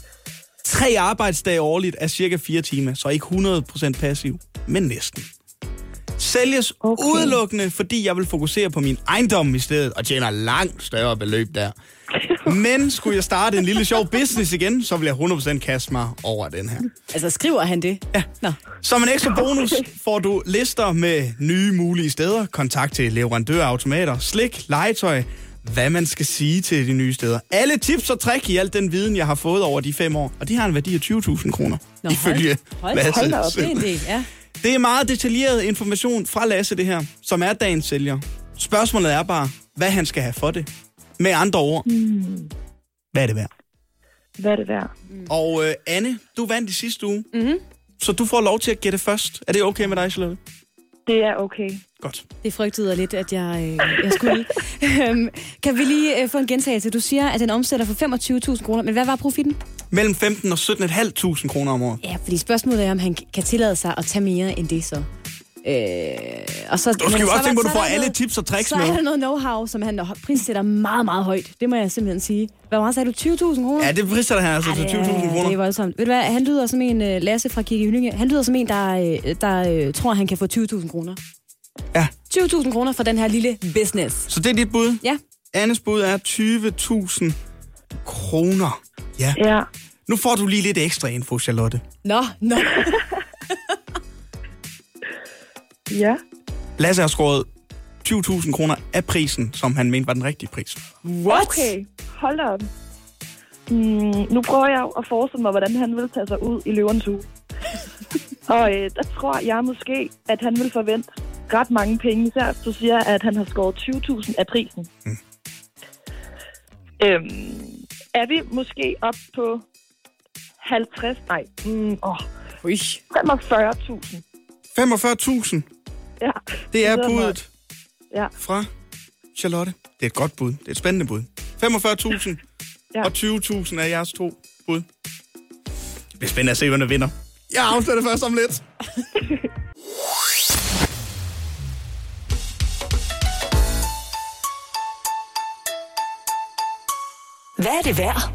3 arbejdsdage årligt er cirka 4 timer, så ikke 100% passiv, men næsten. Sælges udelukkende, fordi jeg vil fokusere på min ejendom i stedet, og tjener langt større beløb der. Men skulle jeg starte en lille sjov business igen, så vil jeg 100% kaste mig over den her. Altså, skriver han det? Ja. Nå. Som en ekstra bonus får du lister med nye mulige steder, kontakt til leverandørautomater, slik, legetøj, hvad man skal sige til de nye steder. Alle tips og trick i alt den viden, jeg har fået over de 5 år, og de har en værdi af 20.000 kroner. Ifølge Lasse. Hold op, det er en del, ja. Det er meget detaljeret information fra Lasse, det her, som er dagens sælger. Spørgsmålet er bare, hvad han skal have for det. Med andre ord, hvad er det værd? Hvad er det værd? Og Anne, du vandt i sidste uge, Mm-hmm. så du får lov til at gætte først. Er det okay med dig, Charlotte? Det er okay. Godt. Det frygtede lidt, at jeg skulle. Kan vi lige få en gentagelse? Du siger, at den omsætter for 25.000 kroner, men hvad var profitten? Mellem 15 og 17.500 kroner om året. Ja, fordi spørgsmålet er, om han kan tillade sig at tage mere end det så. Og så, du skal jo også tænke på, at du får alle tips og tricks med. Så er der noget know-how, som han prissætter meget, meget højt. Det må jeg simpelthen sige. Hvad meget sagde du? 20.000 kroner? Ja, det prissætter han altså til 20.000 kroner. Det er voldsomt. Ved du hvad, han lyder som en, Lasse fra Kigge Hyllinge, han lyder som en, der tror, han kan få 20.000 kroner. Ja. 20.000 kroner for den her lille business. Så det er dit bud? Ja. Annes bud er 20.000 kroner. Ja. Nu får du lige lidt ekstra info, Charlotte. Nå. Ja. Lasse har skåret 20.000 kroner af prisen, som han mente var den rigtige pris. What? Okay, hold op. Nu prøver jeg at forestille mig, hvordan han vil tage sig ud i løvernes hule. Og der tror jeg måske, at han vil forvente ret mange penge. Især du siger, at han har skåret 20.000 af prisen. Er vi måske op på 50? Nej. 45.000. 45.000? Ja. Det er budet fra Charlotte. Det er et godt bud. Det er et spændende bud. 45.000 og 20.000 er jeres 2 bud. Det bliver spændende at se, hvem der vinder. Jeg afslører det først om lidt. Hvad er det værd?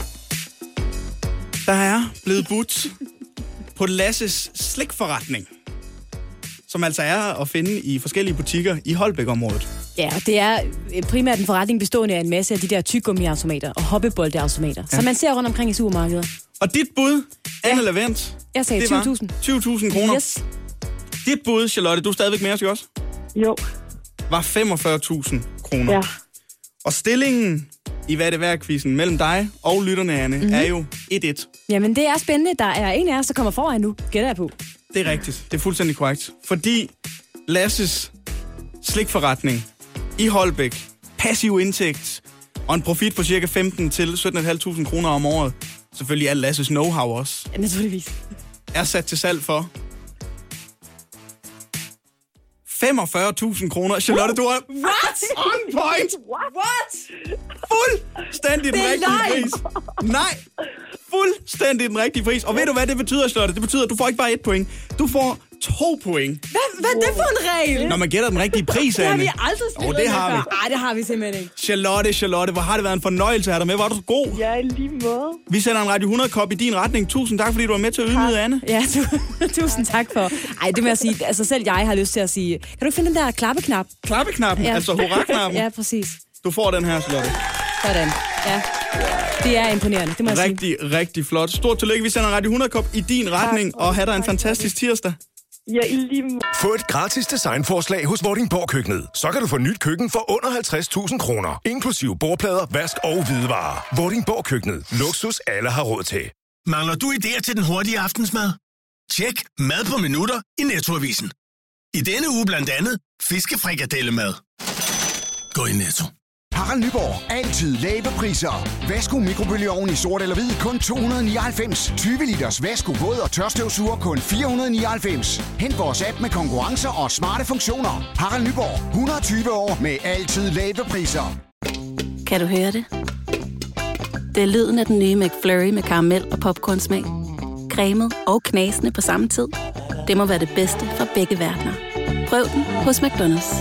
Der er blevet budt på Lasses slikforretning, som altså er at finde i forskellige butikker i Holbæk-området. Ja, og det er primært en forretning bestående af en masse af de der tyggegummiautomater og hoppeboldeautomater, som man ser rundt omkring i supermarkeder. Og dit bud, Anne Lavent, jeg sagde 20.000. 20.000 kroner. Yes. Dit bud, Charlotte, du er stadigvæk med os, ikke også? Jo. Var 45.000 kroner. Ja. Og stillingen i Hvad er det værd-quizzen mellem dig og lytterne, Anne, er jo 1-1. Jamen, det er spændende. Der er en af os, der kommer foran nu. Gætter jeg på. Det er rigtigt. Det er fuldstændig korrekt. Fordi Lasses slikforretning i Holbæk, passiv indtægt og en profit på cirka 15 til 17.500 kroner om året, selvfølgelig alt Lasses know-how også, ja, naturligvis, er sat til salg for 45.000 kroner. Charlotte, du er on point! What? Fuldstændig den rigtige pris. Nej, fuldstændig den rigtige pris. Og ved du, hvad det betyder, Charlotte? Det betyder, at du får ikke bare 1 point. Du får 2 point. Hvad er det for en regel? Når man gætter den rigtige pris, Anne. Det har vi aldrig spillet det har vi. Nej, det har vi simpelthen Charlotte, ikke. hvor har det været en fornøjelse at have dig med. Var du så god? Ja, i lige måde. Vi sender en Radio 100-kop i din retning. Tusind tak, fordi du var med til at ydmyge Anne. Ja, tusind tak for. Ej, det må jeg sige. Altså selv jeg har lyst til at sige. Kan du ikke finde den der klappeknap? Klappeknappen? Ja. Altså hurra-knappen? Ja, præcis. Du får den her, Charlotte. Sådan. Ja. Det er imponerende, det må jeg sige. Rigtig flot. Stort tillykke. Vi sender en Radio 100-kop i din retning, og have dig en fantastisk tirsdag. Ja, i lige måde. Få et gratis designforslag hos Vordingborg Køkkenet. Så kan du få nyt køkken for under 50.000 kroner. Inklusive bordplader, vask og hvidevarer. Vordingborg Køkkenet. Luksus alle har råd til. Mangler du idéer til den hurtige aftensmad? Tjek Mad på minutter i Netto-avisen. I denne uge blandt andet fiskefrikadellemad. Gå i Netto. Harald Nyborg. Altid lave priser. Vasko mikrobølgeovn i sort eller hvid kun 299. 20 liters vasko våd og tørstøvsuger kun 499. Hent vores app med konkurrencer og smarte funktioner. Harald Nyborg. 120 år med altid lave priser. Kan du høre det? Det er lyden af den nye McFlurry med karamel og popcornsmag. Cremet og knasende på samme tid. Det må være det bedste fra begge verdener. Prøv den hos McDonald's.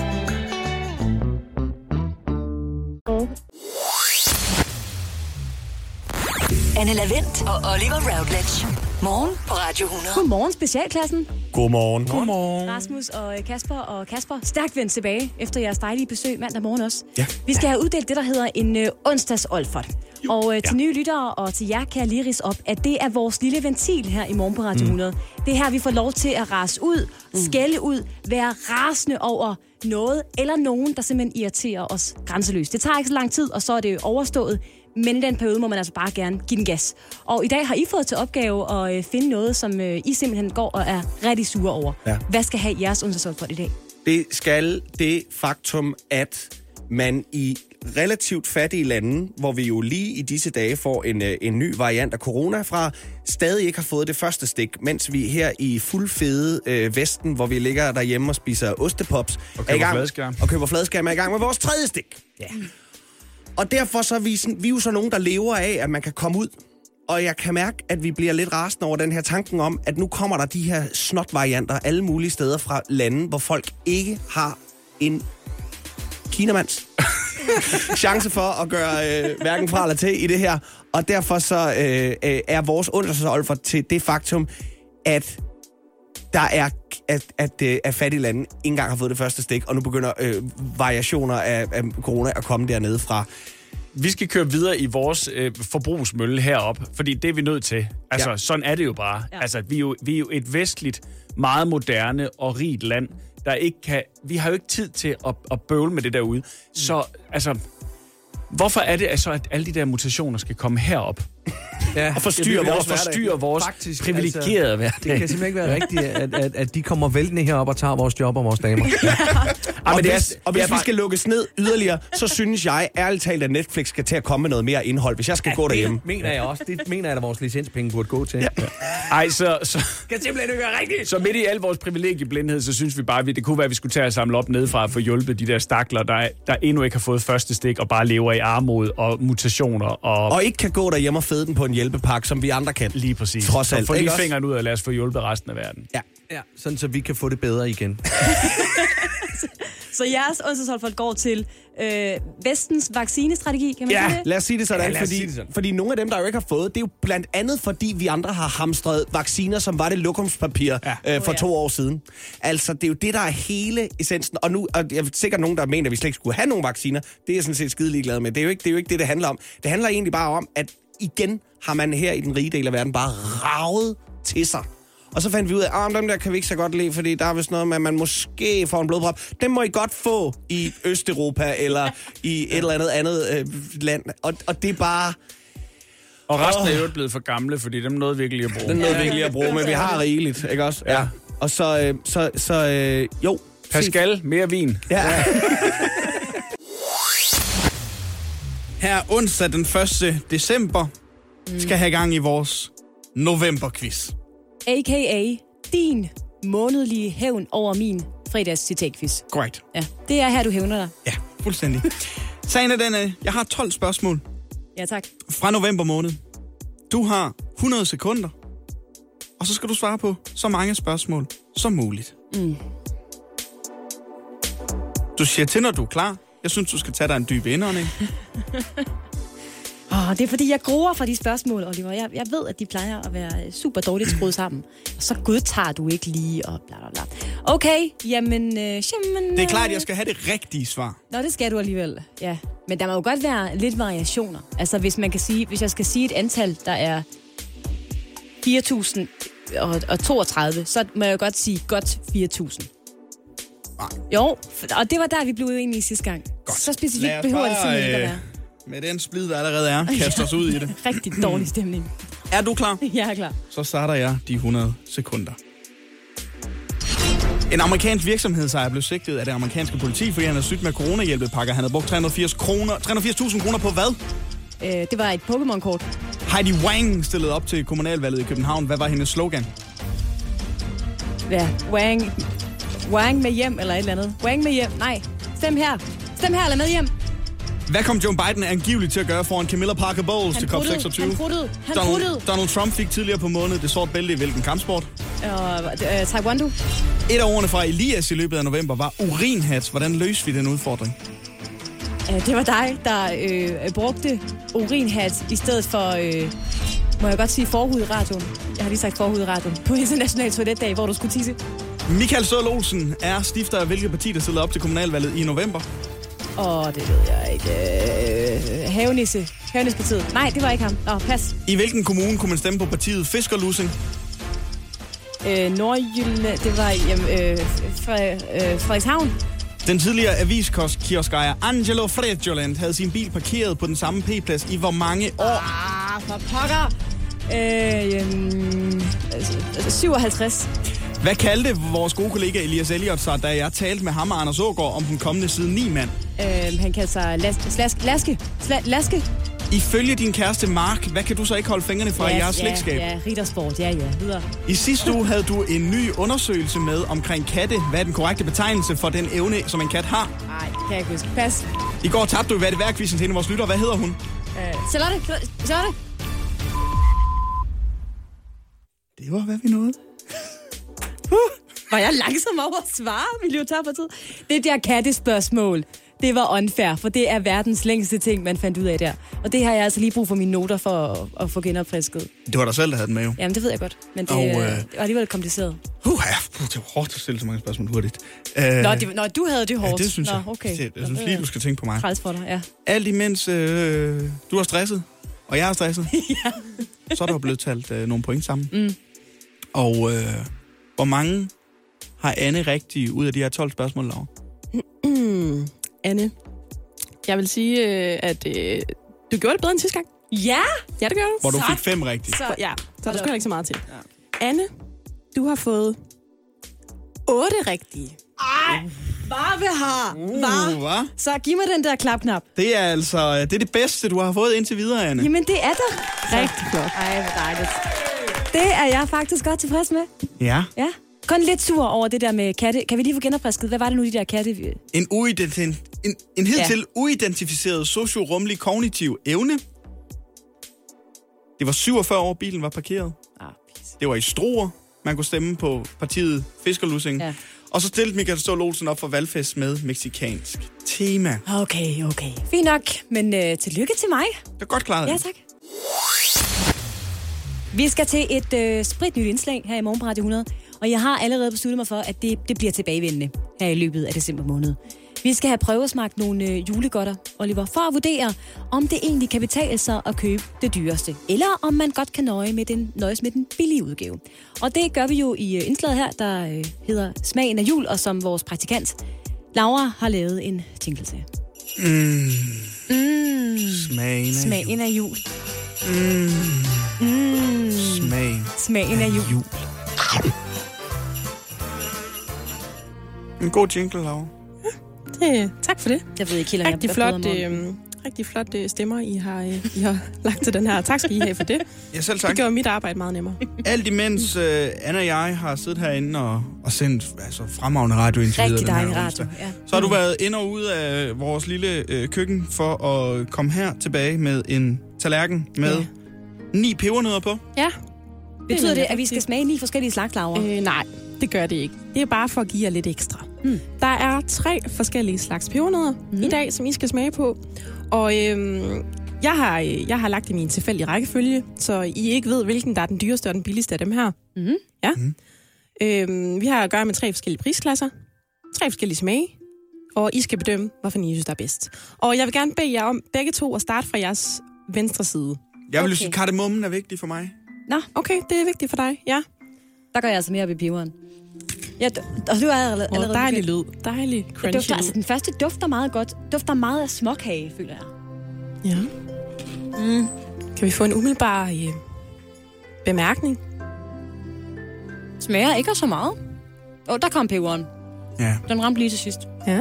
Anne Lavent og Oliver Routledge. Morgen på Radio 100. Godmorgen, specialklassen. Godmorgen. Rasmus og Kasper, stærkt vendt tilbage efter jeres dejlige besøg mandag morgen også. Ja. Vi skal have uddelt det, der hedder en onsdagsolfert. Og til nye lyttere og til jer kan jeg lige ridse op, at det er vores lille ventil her i morgen på Radio 100. Det er her, vi får lov til at rase ud, skælde ud, være rasende over noget eller nogen, der simpelthen irriterer os grænseløst. Det tager ikke så lang tid, og så er det overstået. Men i den periode må man altså bare gerne give den gas. Og i dag har I fået til opgave at finde noget, som I simpelthen går og er rigtig sure over. Ja. Hvad skal have jeres onsdagsolfert i dag? Det skal det faktum, at man i relativt fattige lande, hvor vi jo lige i disse dage får en ny variant af corona fra, stadig ikke har fået det første stik, mens vi her i fuldfede Vesten, hvor vi ligger derhjemme og spiser ostepops, og køber fladskærm, er i gang med vores 3. stik. Ja. Og derfor så er vi jo så nogen, der lever af, at man kan komme ud Og jeg kan mærke, at vi bliver lidt rasende over den her tanken om, at nu kommer der de her snotvarianter alle mulige steder fra lande, hvor folk ikke har en kinamands chance for at gøre hverken fra eller til i det her. Og derfor så er vores undersøgelser til det faktum, at der er at fattige lande ikke engang har fået det første stik, og nu begynder variationer af corona at komme dernede fra. Vi skal køre videre i vores forbrugsmølle herop, fordi det er vi nødt til. Altså, Ja. sådan er det jo bare. Ja. Altså, vi er jo et vestligt, meget moderne og rigt land, der ikke kan... Vi har jo ikke tid til at bøvle med det derude. Så, altså... Hvorfor er det altså, at alle de der mutationer skal komme herop? Ja, og forstyrre vores faktisk, privilegerede hverdag. Det kan simpelthen ikke være rigtigt, at de kommer væltende herop og tager vores job og vores damer. Og hvis vi skal lukkes ned yderligere, så synes jeg ærligt talt, at Netflix skal til at komme med noget mere indhold, hvis jeg skal gå derhjemme. Det mener jeg også. Det mener jeg, at vores licenspenge burde gå til. Ja. Ej, så kan simpelthen ikke være rigtigt. Så midt i al vores privilegieblindhed, så synes vi bare, at det kunne være, at vi skulle tage at samle op nedefra for at hjælpe de der stakler, der endnu ikke har fået første stik og bare lever i armod og mutationer. Og ikke kan gå derhjemme og fede den på en hjælpepakke, som vi andre kan. Lige præcis. Trods alt. Så få lige fingeren ud og lad os få hjulpet resten af verden. Ja, sådan så vi kan få det bedre igen. Så jeres onsdagsholdfolk går til vestens vaccinestrategi, kan man sige det? Lad os sige det sådan, fordi nogle af dem, der jo ikke har fået, det er jo blandt andet, fordi vi andre har hamstret vacciner, som var det lokumspapir for 2 år siden. Altså, det er jo det, der er hele essensen. Og nu er jeg sikkert nogen, der mener, at vi slet ikke skulle have nogle vacciner. Det er jeg sådan set skide ligeglad med. Det er jo ikke det, det handler om. Det handler egentlig bare om, at igen har man her i den rige del af verden bare raget til sig. Og så fandt vi ud af, at dem der kan vi ikke så godt lide, fordi der er vist noget med, at man måske får en blodprop. Dem må I godt få i Østeuropa eller i et eller andet land. Og det er bare... Og resten er jo blevet for gamle, fordi dem nåede virkelig at bruge. Den nåede virkelig at bruge, men vi har rigeligt, ikke også? Ja. Og så jo. Pascal, mere vin. Ja. Her onsdag den 1. december skal have gang i vores novemberquiz. A.k.a. din månedlige hævn over min fredags citatquiz. Korrekt. Ja, det er her, du hævner dig. Ja, fuldstændig. Sagen er den, jeg har 12 spørgsmål. Ja, tak. Fra november måned. Du har 100 sekunder, og så skal du svare på så mange spørgsmål som muligt. Du siger til, når du er klar. Jeg synes, du skal tage dig en dyb indånding. Det er fordi, jeg gruer for de spørgsmål, Oliver. Jeg ved, at de plejer at være super dårligt skruet sammen. Og så godtager du ikke lige, og bla bla bla. Okay, jamen... Det er klart, at jeg skal have det rigtige svar. Nå, det skal du alligevel, ja. Men der må jo godt være lidt variationer. Altså, hvis jeg skal sige et antal, der er 4.032, så må jeg jo godt sige godt 4.000. Nej. Jo, og det var der, vi blev enige sidste gang. Godt. Så specifikt behøver det simpelthen ikke at være. Med den splid, der allerede er, kaster os ud i det. Rigtig dårlig stemning. Er du klar? Jeg er klar. Så starter jeg de 100 sekunder. En amerikansk virksomhedsejer blev sigtet af det amerikanske politi, fordi han havde sygt med coronahjælpepakker. Han havde brugt 380.000 kroner på hvad? Det var et Pokémon-kort. Heidi Wang stillede op til kommunalvalget i København. Hvad var hendes slogan? Ja, Wang med hjem, eller et eller andet. Wang med hjem. Nej, stem her. Stem her eller med hjem. Hvad kom Joe Biden angiveligt til at gøre foran Camilla Parker Bowles til COP26? Han pruttede. Donald Trump fik tidligere på måneden det sort bælte i hvilken kampsport? Taekwondo. Et af ordene fra Elias i løbet af november var urinhats. Hvordan løste vi den udfordring? Det var dig, der brugte urinhat i stedet for, må jeg godt sige, forhud i radioen. Jeg har lige sagt forhud i radioen. På international toiletdag, hvor du skulle tisse. Michael Sødel Olsen er stifter af hvilket parti, der stillede op til kommunalvalget i november? Det ved jeg ikke. Havenissepartiet. Nej, det var ikke ham. Pas. I hvilken kommune kunne man stemme på partiet Fiskerlussing? Nordjylland. Det var Frederikshavn. Den tidligere aviskiosker Angelo Fredjoland havde sin bil parkeret på den samme P-plads i hvor mange år? For pokker. 57. Hvad kaldte vores gode kollega Elias Elliot sig, da jeg talte med ham og Anders Aagaard om den kommende side 9-mand? Han kaldte sig Laske. Ifølge din kæreste Mark, hvad kan du så ikke holde fingrene fra i jeres slægtskab? Ja, riddersport, videre. I sidste uge havde du en ny undersøgelse med omkring katte. Hvad er den korrekte betegnelse for den evne, som en kat har? Nej, kan jeg ikke huske. Pas. I går tabte du, hvad det værkvisten til en af vores lytter. Hvad hedder hun? Charlotte. Det var, hvad vi nåede. Var jeg langsom over at svare? Vi løb tør for tid. Det der kattespørgsmål, det var unfair, for det er verdens længste ting, man fandt ud af der. Og det har jeg altså lige brug for mine noter for at få genopfrisket. Det var dig selv, der havde den med, jo. Jamen, det ved jeg godt. Men det var alligevel kompliceret. Det var hårdt at stille så mange spørgsmål hurtigt. Nå, du havde det hårdt. Ja, det synes jeg. Okay. Jeg synes lige, du skal tænke på mig. Træls for dig, ja. Alt imens du er stresset, og jeg er stresset, så er der blevet talt nogle point sammen. Mm. Og hvor mange har Anne rigtigt ud af de her 12 spørgsmål, Laura? Anne, jeg vil sige, at du gjorde det bedre end sidste gang. Ja! Ja, det gør du. Hvor du fik 5 rigtigt. Så der skal ikke så meget til. Ja. Anne, du har fået 8 rigtige. Ej, bare vil have. Hvad? Så giv mig den der klapknap. Det er altså det er det bedste, du har fået indtil videre, Anne. Jamen, det er da. Rigtig flot. Ej, hvor dejligt. Det er jeg faktisk godt tilfreds med. Ja. Ja. Kun lidt sur over det der med katte. Kan vi lige få genoprisket? Hvad var det nu, de der katte? En hidtil uidentificeret socio-rummelig kognitiv evne. Det var 47 år, bilen var parkeret. Det var i Struer. Man kunne stemme på partiet Fiskerlussing. Ja. Og så stillede Michael Ståhl Olsen op for valgfest med mexicansk tema. Okay. Fint nok, men tillykke til mig. Det er godt klaret. Ja, tak. Vi skal til et spritnyt indslag her i Morgen på Radio 100. Og jeg har allerede besluttet mig for, at det bliver tilbagevendende her i løbet af december måned. Vi skal have prøvesmagt nogle julegodter, Oliver, for at vurdere, om det egentlig kan betale sig at købe det dyreste, eller om man godt kan nøjes med den billige udgave. Og det gør vi jo i indslaget her, der hedder Smagen af jul, og som vores praktikant Laura har lavet en jingle til. Smagen af jul. Smagen af jul. En god jingle, Laura. Tak for det. Jeg ved ikke helt, rigtig flot stemmer, I har lagt til den her. Tak skal I have for det. Ja, selv tak. Det gør mit arbejde meget nemmere. Alt imens Anna og jeg har siddet herinde og sendt fremragende radio indtil videre. Rigtig dejlig radio, ja. Så har du været ind og ud af vores lille køkken for at komme her tilbage med en tallerken med 9 pebernødder på. Ja. Betyder det, at vi skal smage 9 forskellige slags, Laura? Nej, det gør det ikke. Det er bare for at give jer lidt ekstra. Der er 3 forskellige slags pebernødder i dag, som I skal smage på. Og jeg har lagt dem i en tilfældig rækkefølge, så I ikke ved, hvilken der er den dyreste og den billigste af dem her. Ja. Vi har at gøre med 3 forskellige prisklasser, 3 forskellige smage, og I skal bedømme, hvorfor I synes, der er bedst. Og jeg vil gerne bede jer om begge to at starte fra jeres venstre side. Jeg vil sige, at kardemommen er vigtig for mig. Nå, okay, det er vigtigt for dig, ja. Der går jeg altså mere op i peberen. Ja, og du er allerede dejlig lyd. Dejlig crunchy dufter, altså, den første dufter meget godt. Dufter meget af småkage, føler jeg. Ja. Kan vi få en umiddelbar bemærkning? Smager ikke så meget. Der kom peberen. Ja. Den ramte lige til sidst. Ja.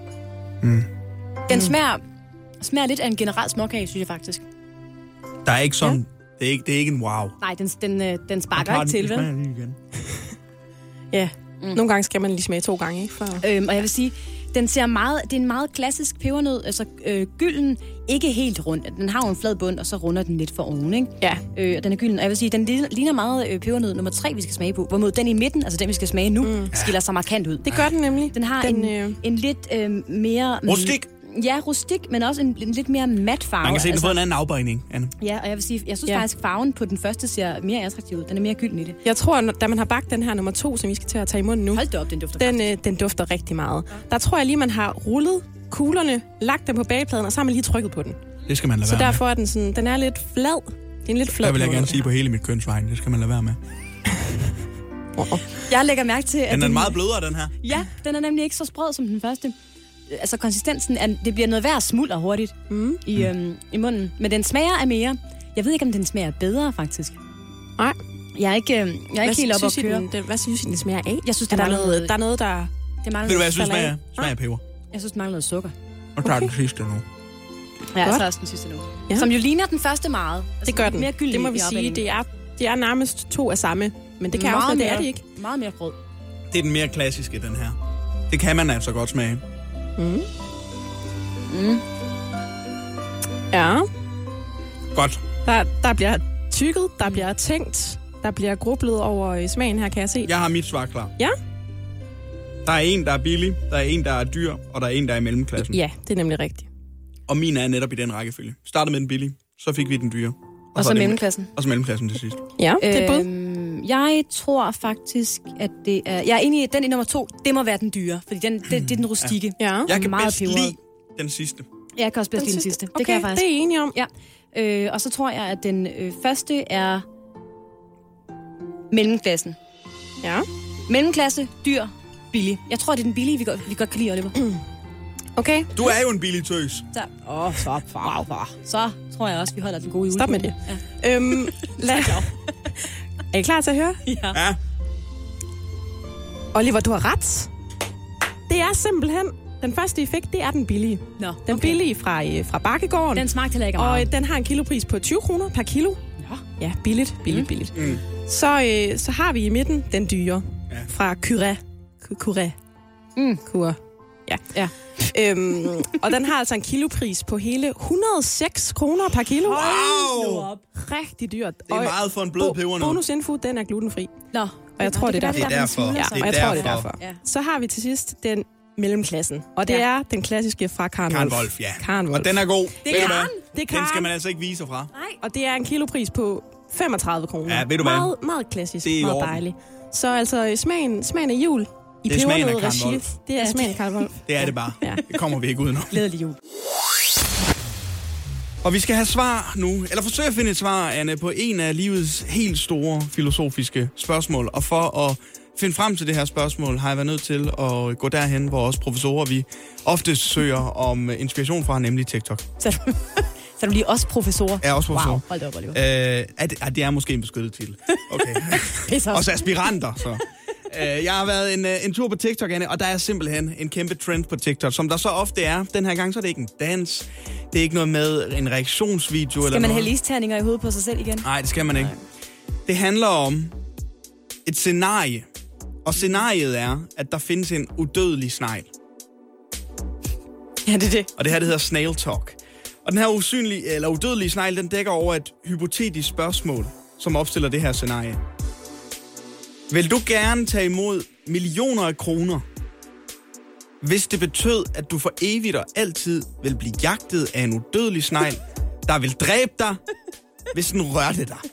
Den smager lidt af en generel småkage, synes jeg faktisk. Der er ikke sådan... Ja. Det er ikke en wow. Nej, den sparker ikke til, vel? Ja. Nogle gange skal man lige smage 2 gange, ikke? Og jeg vil sige, det er en meget klassisk pebernød, altså gylden, ikke helt rund. Den har jo en flad bund, og så runder den lidt for oven, ikke? Ja. Den er gylden, og jeg vil sige, den ligner meget pebernød nummer 3, vi skal smage på. Hvorimod den i midten, altså den, vi skal smage nu, skiller sig markant ud. Det gør den nemlig. Den har en lidt mere... Rustik! Ja, rustik, men også en lidt mere mat farve. Man kan se, den har fået en anden afbøjning, Anne. Ja, og jeg vil sige, jeg synes faktisk, farven på den første ser mere attraktiv ud. Den er mere gylden i det. Jeg tror, da man har bagt den her nummer 2, som vi skal til at tage i munden nu. Hold da op, den dufter den dufter rigtig meget. Der tror jeg lige, man har rullet kuglerne, lagt dem på bagepladen, og så har man lige trykket på den. Det skal man lade være med. Så derfor er den sådan, den er lidt flad. Det er en lidt flad. Det vil jeg gerne sige på hele mit kønsvejen. Det skal man lade være med. Jeg lægger mærke til, at den er meget blødere, den her. Ja, den er nemlig ikke så sprød som den første. Altså konsistensen, det bliver noget værd smulder hurtigt i munden. Men den smager af mere. Jeg ved ikke, om den smager bedre, faktisk. Nej. Jeg er ikke helt oppe at køre. Hvad synes I, den smager af? Jeg synes, der er noget, der... Ved du, hvad jeg synes smager? Smager peber. Jeg synes, den mangler noget sukker. Og tager den sidste nu. Ja, jeg tager også den sidste nu. Ja. Som jo ligner den første meget. Altså, det gør den. Det må vi sige. Det er nærmest 2 af samme. Men det kan meget også, mere, det er det ikke. Meget mere brød. Det er den mere klassiske, den her. Det kan man altså godt smage. Ja. Godt. Der bliver tykket, der bliver tænkt, der bliver grublet over smagen her, kan jeg se. Jeg har mit svar klar. Ja? Der er en, der er billig, der er en, der er dyr, og der er en, der er i mellemklassen. Ja, det er nemlig rigtigt. Og min er netop i den rækkefølge. Startede med den billige, så fik vi den dyre. Og så mellemklassen. Og så mellemklassen til sidst. Ja, det er bud. Jeg tror faktisk, at det er... Jeg er enig i, at den i nummer 2, det må være den dyre. Fordi det er den rustikke. Ja. Jeg kan meget bedst peberet. lide den sidste. Jeg kan også bedst lide den sidste. Okay, det kan jeg faktisk. det er jeg enig om. Ja. Og så tror jeg, at den første er mellemklassen. Ja. Mellemklasse, dyr, billig. Jeg tror, det er den billige, vi godt kan lide, Oliver. Okay. Du er jo en billig tøs. Så tror jeg også, vi holder den gode jule. Stop med det. Ja. Er I klar til at høre? Ja. Oliver, du har ret. Det er simpelthen... Den første, I fik, det er den billige. Nå, den billige fra Bakkegården. Den smagte heller ikke meget. Og den har en kilopris på 20 kroner per kilo. Ja, billigt. Mm. Så har vi i midten den dyre fra Curé. Ja. Og den har altså en kilopris på hele 106 kroner per kilo. Wow! Rigtig dyrt. Det er meget for en blød peber nu. Bonusinfo, den er glutenfri. Nå. Og jeg tror, det er derfor. Det er derfor. Ja, og jeg tror, det er derfor. Ja. Så har vi til sidst den mellemklassen. Og det er den klassiske fra Karen Wolf. Karen Wolf. Og den er god. Det er Karen. Den skal man altså ikke vise fra. Nej. Og det er en kilopris på 35 kroner. Ja, ved du hvad? Meget, meget klassisk. Det er meget dejligt. Så altså smagen af jul. I det er smagen af Karen Wolf. Det er smagen af Karen Wolf. Det er det bare. Ja. Det kommer vi ikke ud nu. Glædelig jul. Og vi skal have svar nu, eller forsøge at finde et svar, Anne, på en af livets helt store filosofiske spørgsmål. Og for at finde frem til det her spørgsmål, har jeg været nødt til at gå derhen, hvor også professorer, vi ofte søger om inspiration fra, nemlig TikTok. Så er du lige også professor? Ja, også professor. Wow, hold da op, Oliver. Det er måske en beskyttet titel. Okay. Også aspiranter, så. Jeg har været en tur på TikTok, Anne, og der er simpelthen en kæmpe trend på TikTok, som der så ofte er. Den her gang så er det ikke en dans, det er ikke noget med en reaktionsvideo eller noget. Skal man have listerninger i hovedet på sig selv igen? Nej, det skal man ikke. Det handler om et scenarie, og scenariet er, at der findes en udødelig snegl. Ja, det er det. Og det her, det hedder Snail Talk. Og den her udødelige snegl, den dækker over et hypotetisk spørgsmål, som opstiller det her scenarie. Vil du gerne tage imod millioner af kroner, hvis det betød, at du for evigt og altid vil blive jagtet af en udødelig snegl, der vil dræbe dig, hvis den rørte dig?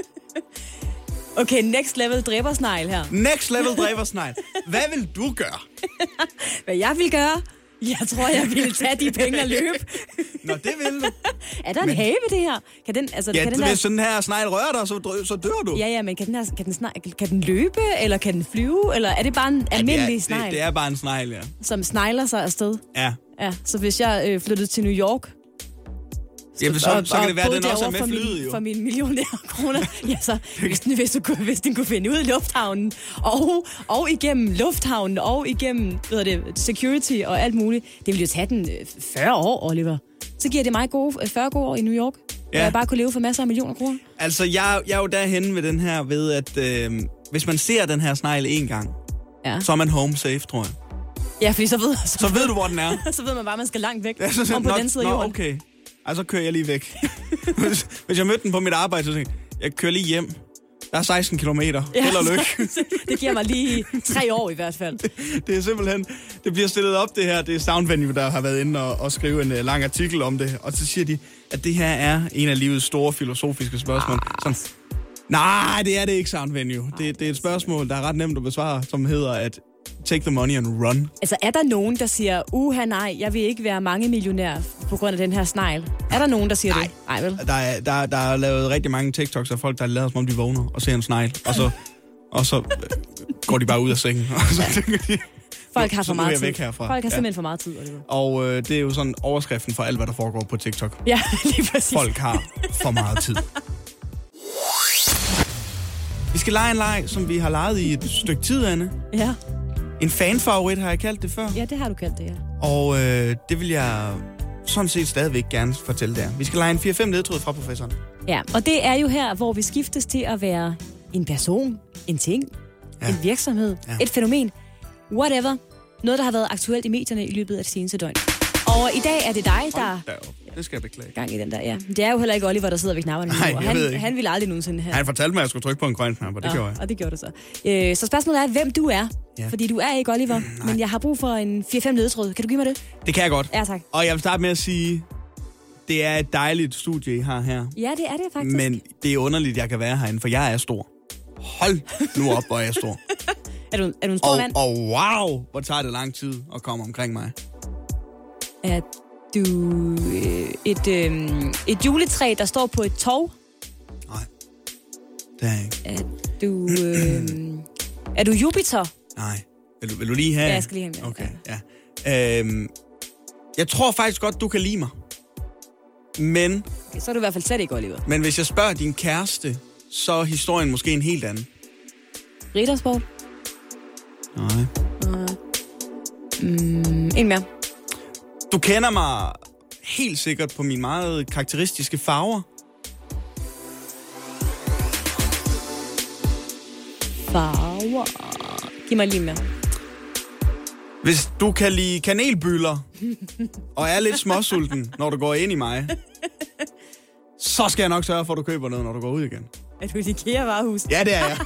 Okay, next level dræbersnegl her. Next level dræbersnegl. Hvad vil du gøre? Hvad jeg vil gøre? Jeg tror, jeg ville tage de penge og løbe. Nå, det vil du. Er der en have, det her? Kan den, altså, ja, kan den hvis sådan her snegl rører dig, så dør du. Ja, men kan den løbe, eller kan den flyve, eller er det bare en almindelig snegl? Det er bare en snegl, ja. Som snegler sig afsted? Ja. Ja, så hvis jeg flyttede til New York... Jamen, så kan det være, at den også er med flyet, jo. For mine millioner kroner. Ja, så hvis den kunne finde ud af lufthavnen, og igennem lufthavnen, og igennem security og alt muligt. Det ville jo tage den 40 år, Oliver. Så giver det mig 40 gode år i New York, hvor jeg bare kunne leve for masser af millioner kroner. Altså, jeg er jo derhenne ved den her, ved at hvis man ser den her snegl en gang, så er man home safe, tror jeg. Ja, fordi så ved du, hvor den er. Så ved man bare, at man skal langt væk. Ja, om på den side af jorden. Okay. Så kører jeg lige væk. Hvis jeg mødte den på mit arbejde, så tænkte jeg kører lige hjem. Der er 16 kilometer. Held og lykke. Det giver mig lige 3 år i hvert fald. Det er simpelthen... Det bliver stillet op, det her. Det er Soundvenue, der har været inde og skrive en lang artikel om det. Og så siger de, at det her er en af livets store filosofiske spørgsmål. Nej, det er det ikke, Soundvenue. Det er et spørgsmål, der er ret nemt at besvare, som hedder, at take the money and run. Altså, er der nogen, der siger, nej, jeg vil ikke være mange millionær på grund af den her snegl? Er der nogen, der siger det? Nej, vel? Der er lavet rigtig mange TikToks af folk, der lader som om de vågner og ser en snegl, og så går de bare ud af sengen. Folk har for meget tid. Herfra. Folk har simpelthen for meget tid. Og det er jo sådan overskriften for alt, hvad der foregår på TikTok. Ja, lige præcis. Folk har for meget tid. Vi skal lege en leg, som vi har leget i et stykke tid, Anne. Ja. En fanfavorit har jeg kaldt det før. Ja, det har du kaldt det, ja. Og det vil jeg sådan set stadigvæk gerne fortælle der. Vi skal lege en 4-5 ledtråd fra professoren. Ja, og det er jo her, hvor vi skiftes til at være en person, en ting, en virksomhed, et fænomen, whatever. Noget, der har været aktuelt i medierne i løbet af det seneste døgn. Og i dag er det dig, der... Det skal jeg beklage. Gang i den der, ja. Det er jo heller ikke Oliver, der sidder ved knapperne. Nej, jeg ved ikke. Han ville aldrig nogensinde her. Han fortalte mig, at jeg skulle trykke på en grøn knap, og det gjorde jeg. Og det gjorde du så. Så spørgsmålet er, hvem du er. Ja. Fordi du er ikke Oliver, men jeg har brug for en 4-5 ledetråd. Kan du give mig det? Det kan jeg godt. Ja, tak. Og jeg vil starte med at sige, det er et dejligt studie, I har her. Ja, det er det faktisk. Men det er underligt, jeg kan være herinde, for jeg er stor. Hold nu op, hvor jeg er stor. Er du en stor mand? Og wow, hvor tager det lang tid at komme omkring mig. Er du et juletræ, der står på et torv? Nej, det er jeg ikke. Er du Jupiter? Nej. Vil du lige have? Ja, jeg skal lige have. Okay, ja. Jeg tror faktisk godt, du kan lide mig. Men... Okay, så er du i hvert fald slet ikke Oliver. Men hvis jeg spørger din kæreste, så er historien måske en helt anden. Riddersport? Nej. En mere. Du kender mig helt sikkert på mine meget karakteristiske farver. Farver? Giv mig lige mere. Hvis du kan lide kanelbyller, og er lidt småsulten, når du går ind i mig, så skal jeg nok sørge for, at du køber noget, når du går ud igen. Er du et IKEA-varehus? Ja, det er jeg.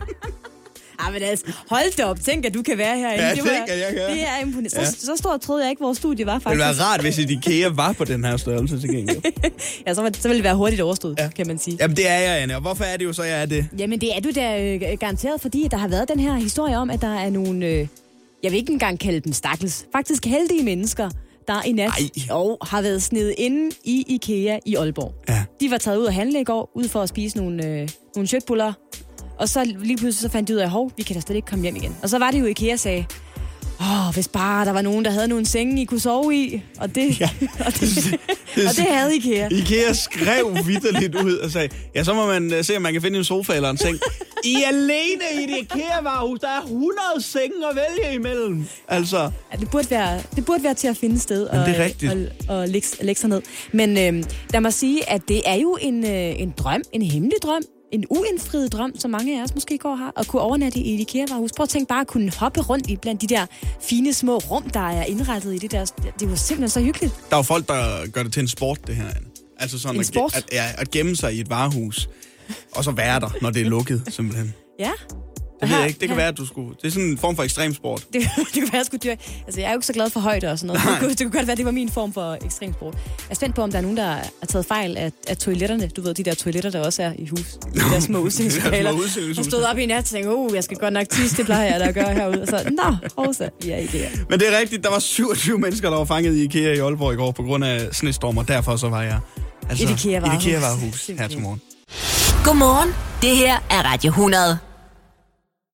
Men altså, hold da op. Tænk, at du kan være herinde. Ja, tænk, at jeg kan. Det er imponerende. Ja. Så stort troede jeg ikke, vores studie var, faktisk. Det ville være rart, hvis et IKEA var på den her størrelse til gengæld. Ja, så ville det være hurtigt overstået, kan man sige. Jamen, det er jeg, Anne. Og hvorfor er det jo så, jeg er det? Jamen, det er du da garanteret, fordi der har været den her historie om, at der er nogle, jeg vil ikke engang kalde dem stakkels, faktisk heldige mennesker, der i nat har været snedet inde i IKEA i Aalborg. Ja. De var taget ud at handle i går, ud for at spise nogle köttbullar. Og så lige pludselig så fandt de ud af, vi kan da slet ikke komme hjem igen. Og så var det jo, IKEA sagde, hvis bare der var nogen, der havde nogle senge, I kunne sove i. Og det, og det havde IKEA. IKEA skrev vitterligt ud og sagde, ja, så må man se, om man kan finde en sofa eller en seng. I alene i det IKEA-varehus, der er 100 senge at vælge imellem. Altså. Ja, det burde være til at finde sted og lægge sig ned. Men lad mig sige, at det er jo en drøm, en hemmelig drøm. En uindfriet drøm, som mange af os måske går har, at kunne overnatte i et IKEA-varehus. Prøv at tænke bare at kunne hoppe rundt i blandt de der fine små rum, der er indrettet i det der. Det var simpelthen så hyggeligt. Der er jo folk, der gør det til en sport, det her. Altså sådan en sport? At gemme sig i et varehus, og så være der, når det er lukket, simpelthen. Ja. Det ved jeg ikke. Det kan være, at du skulle... Det er sådan en form for ekstremsport. Det kan være, at jeg skulle dyre. Altså, jeg er jo ikke så glad for højde og sådan noget. Det kunne godt være, at det var min form for ekstremsport. Jeg er spændt på, om der er nogen, der har taget fejl af toiletterne. Du ved, de der toiletter, der også er i hus. De der små udstillingslokaler. Og stod op i nat og tænkte, jeg skal godt nok tisse, det plejer jeg da at gøre herude. Og så, Rosa, ja, IKEA. Men det er rigtigt, der var 27 mennesker, der var fanget i IKEA i Aalborg i går på grund af snestorm, og derfor så var jeg i et IKEA-varehus her til morgen. Godmorgen, det her er Radio 100.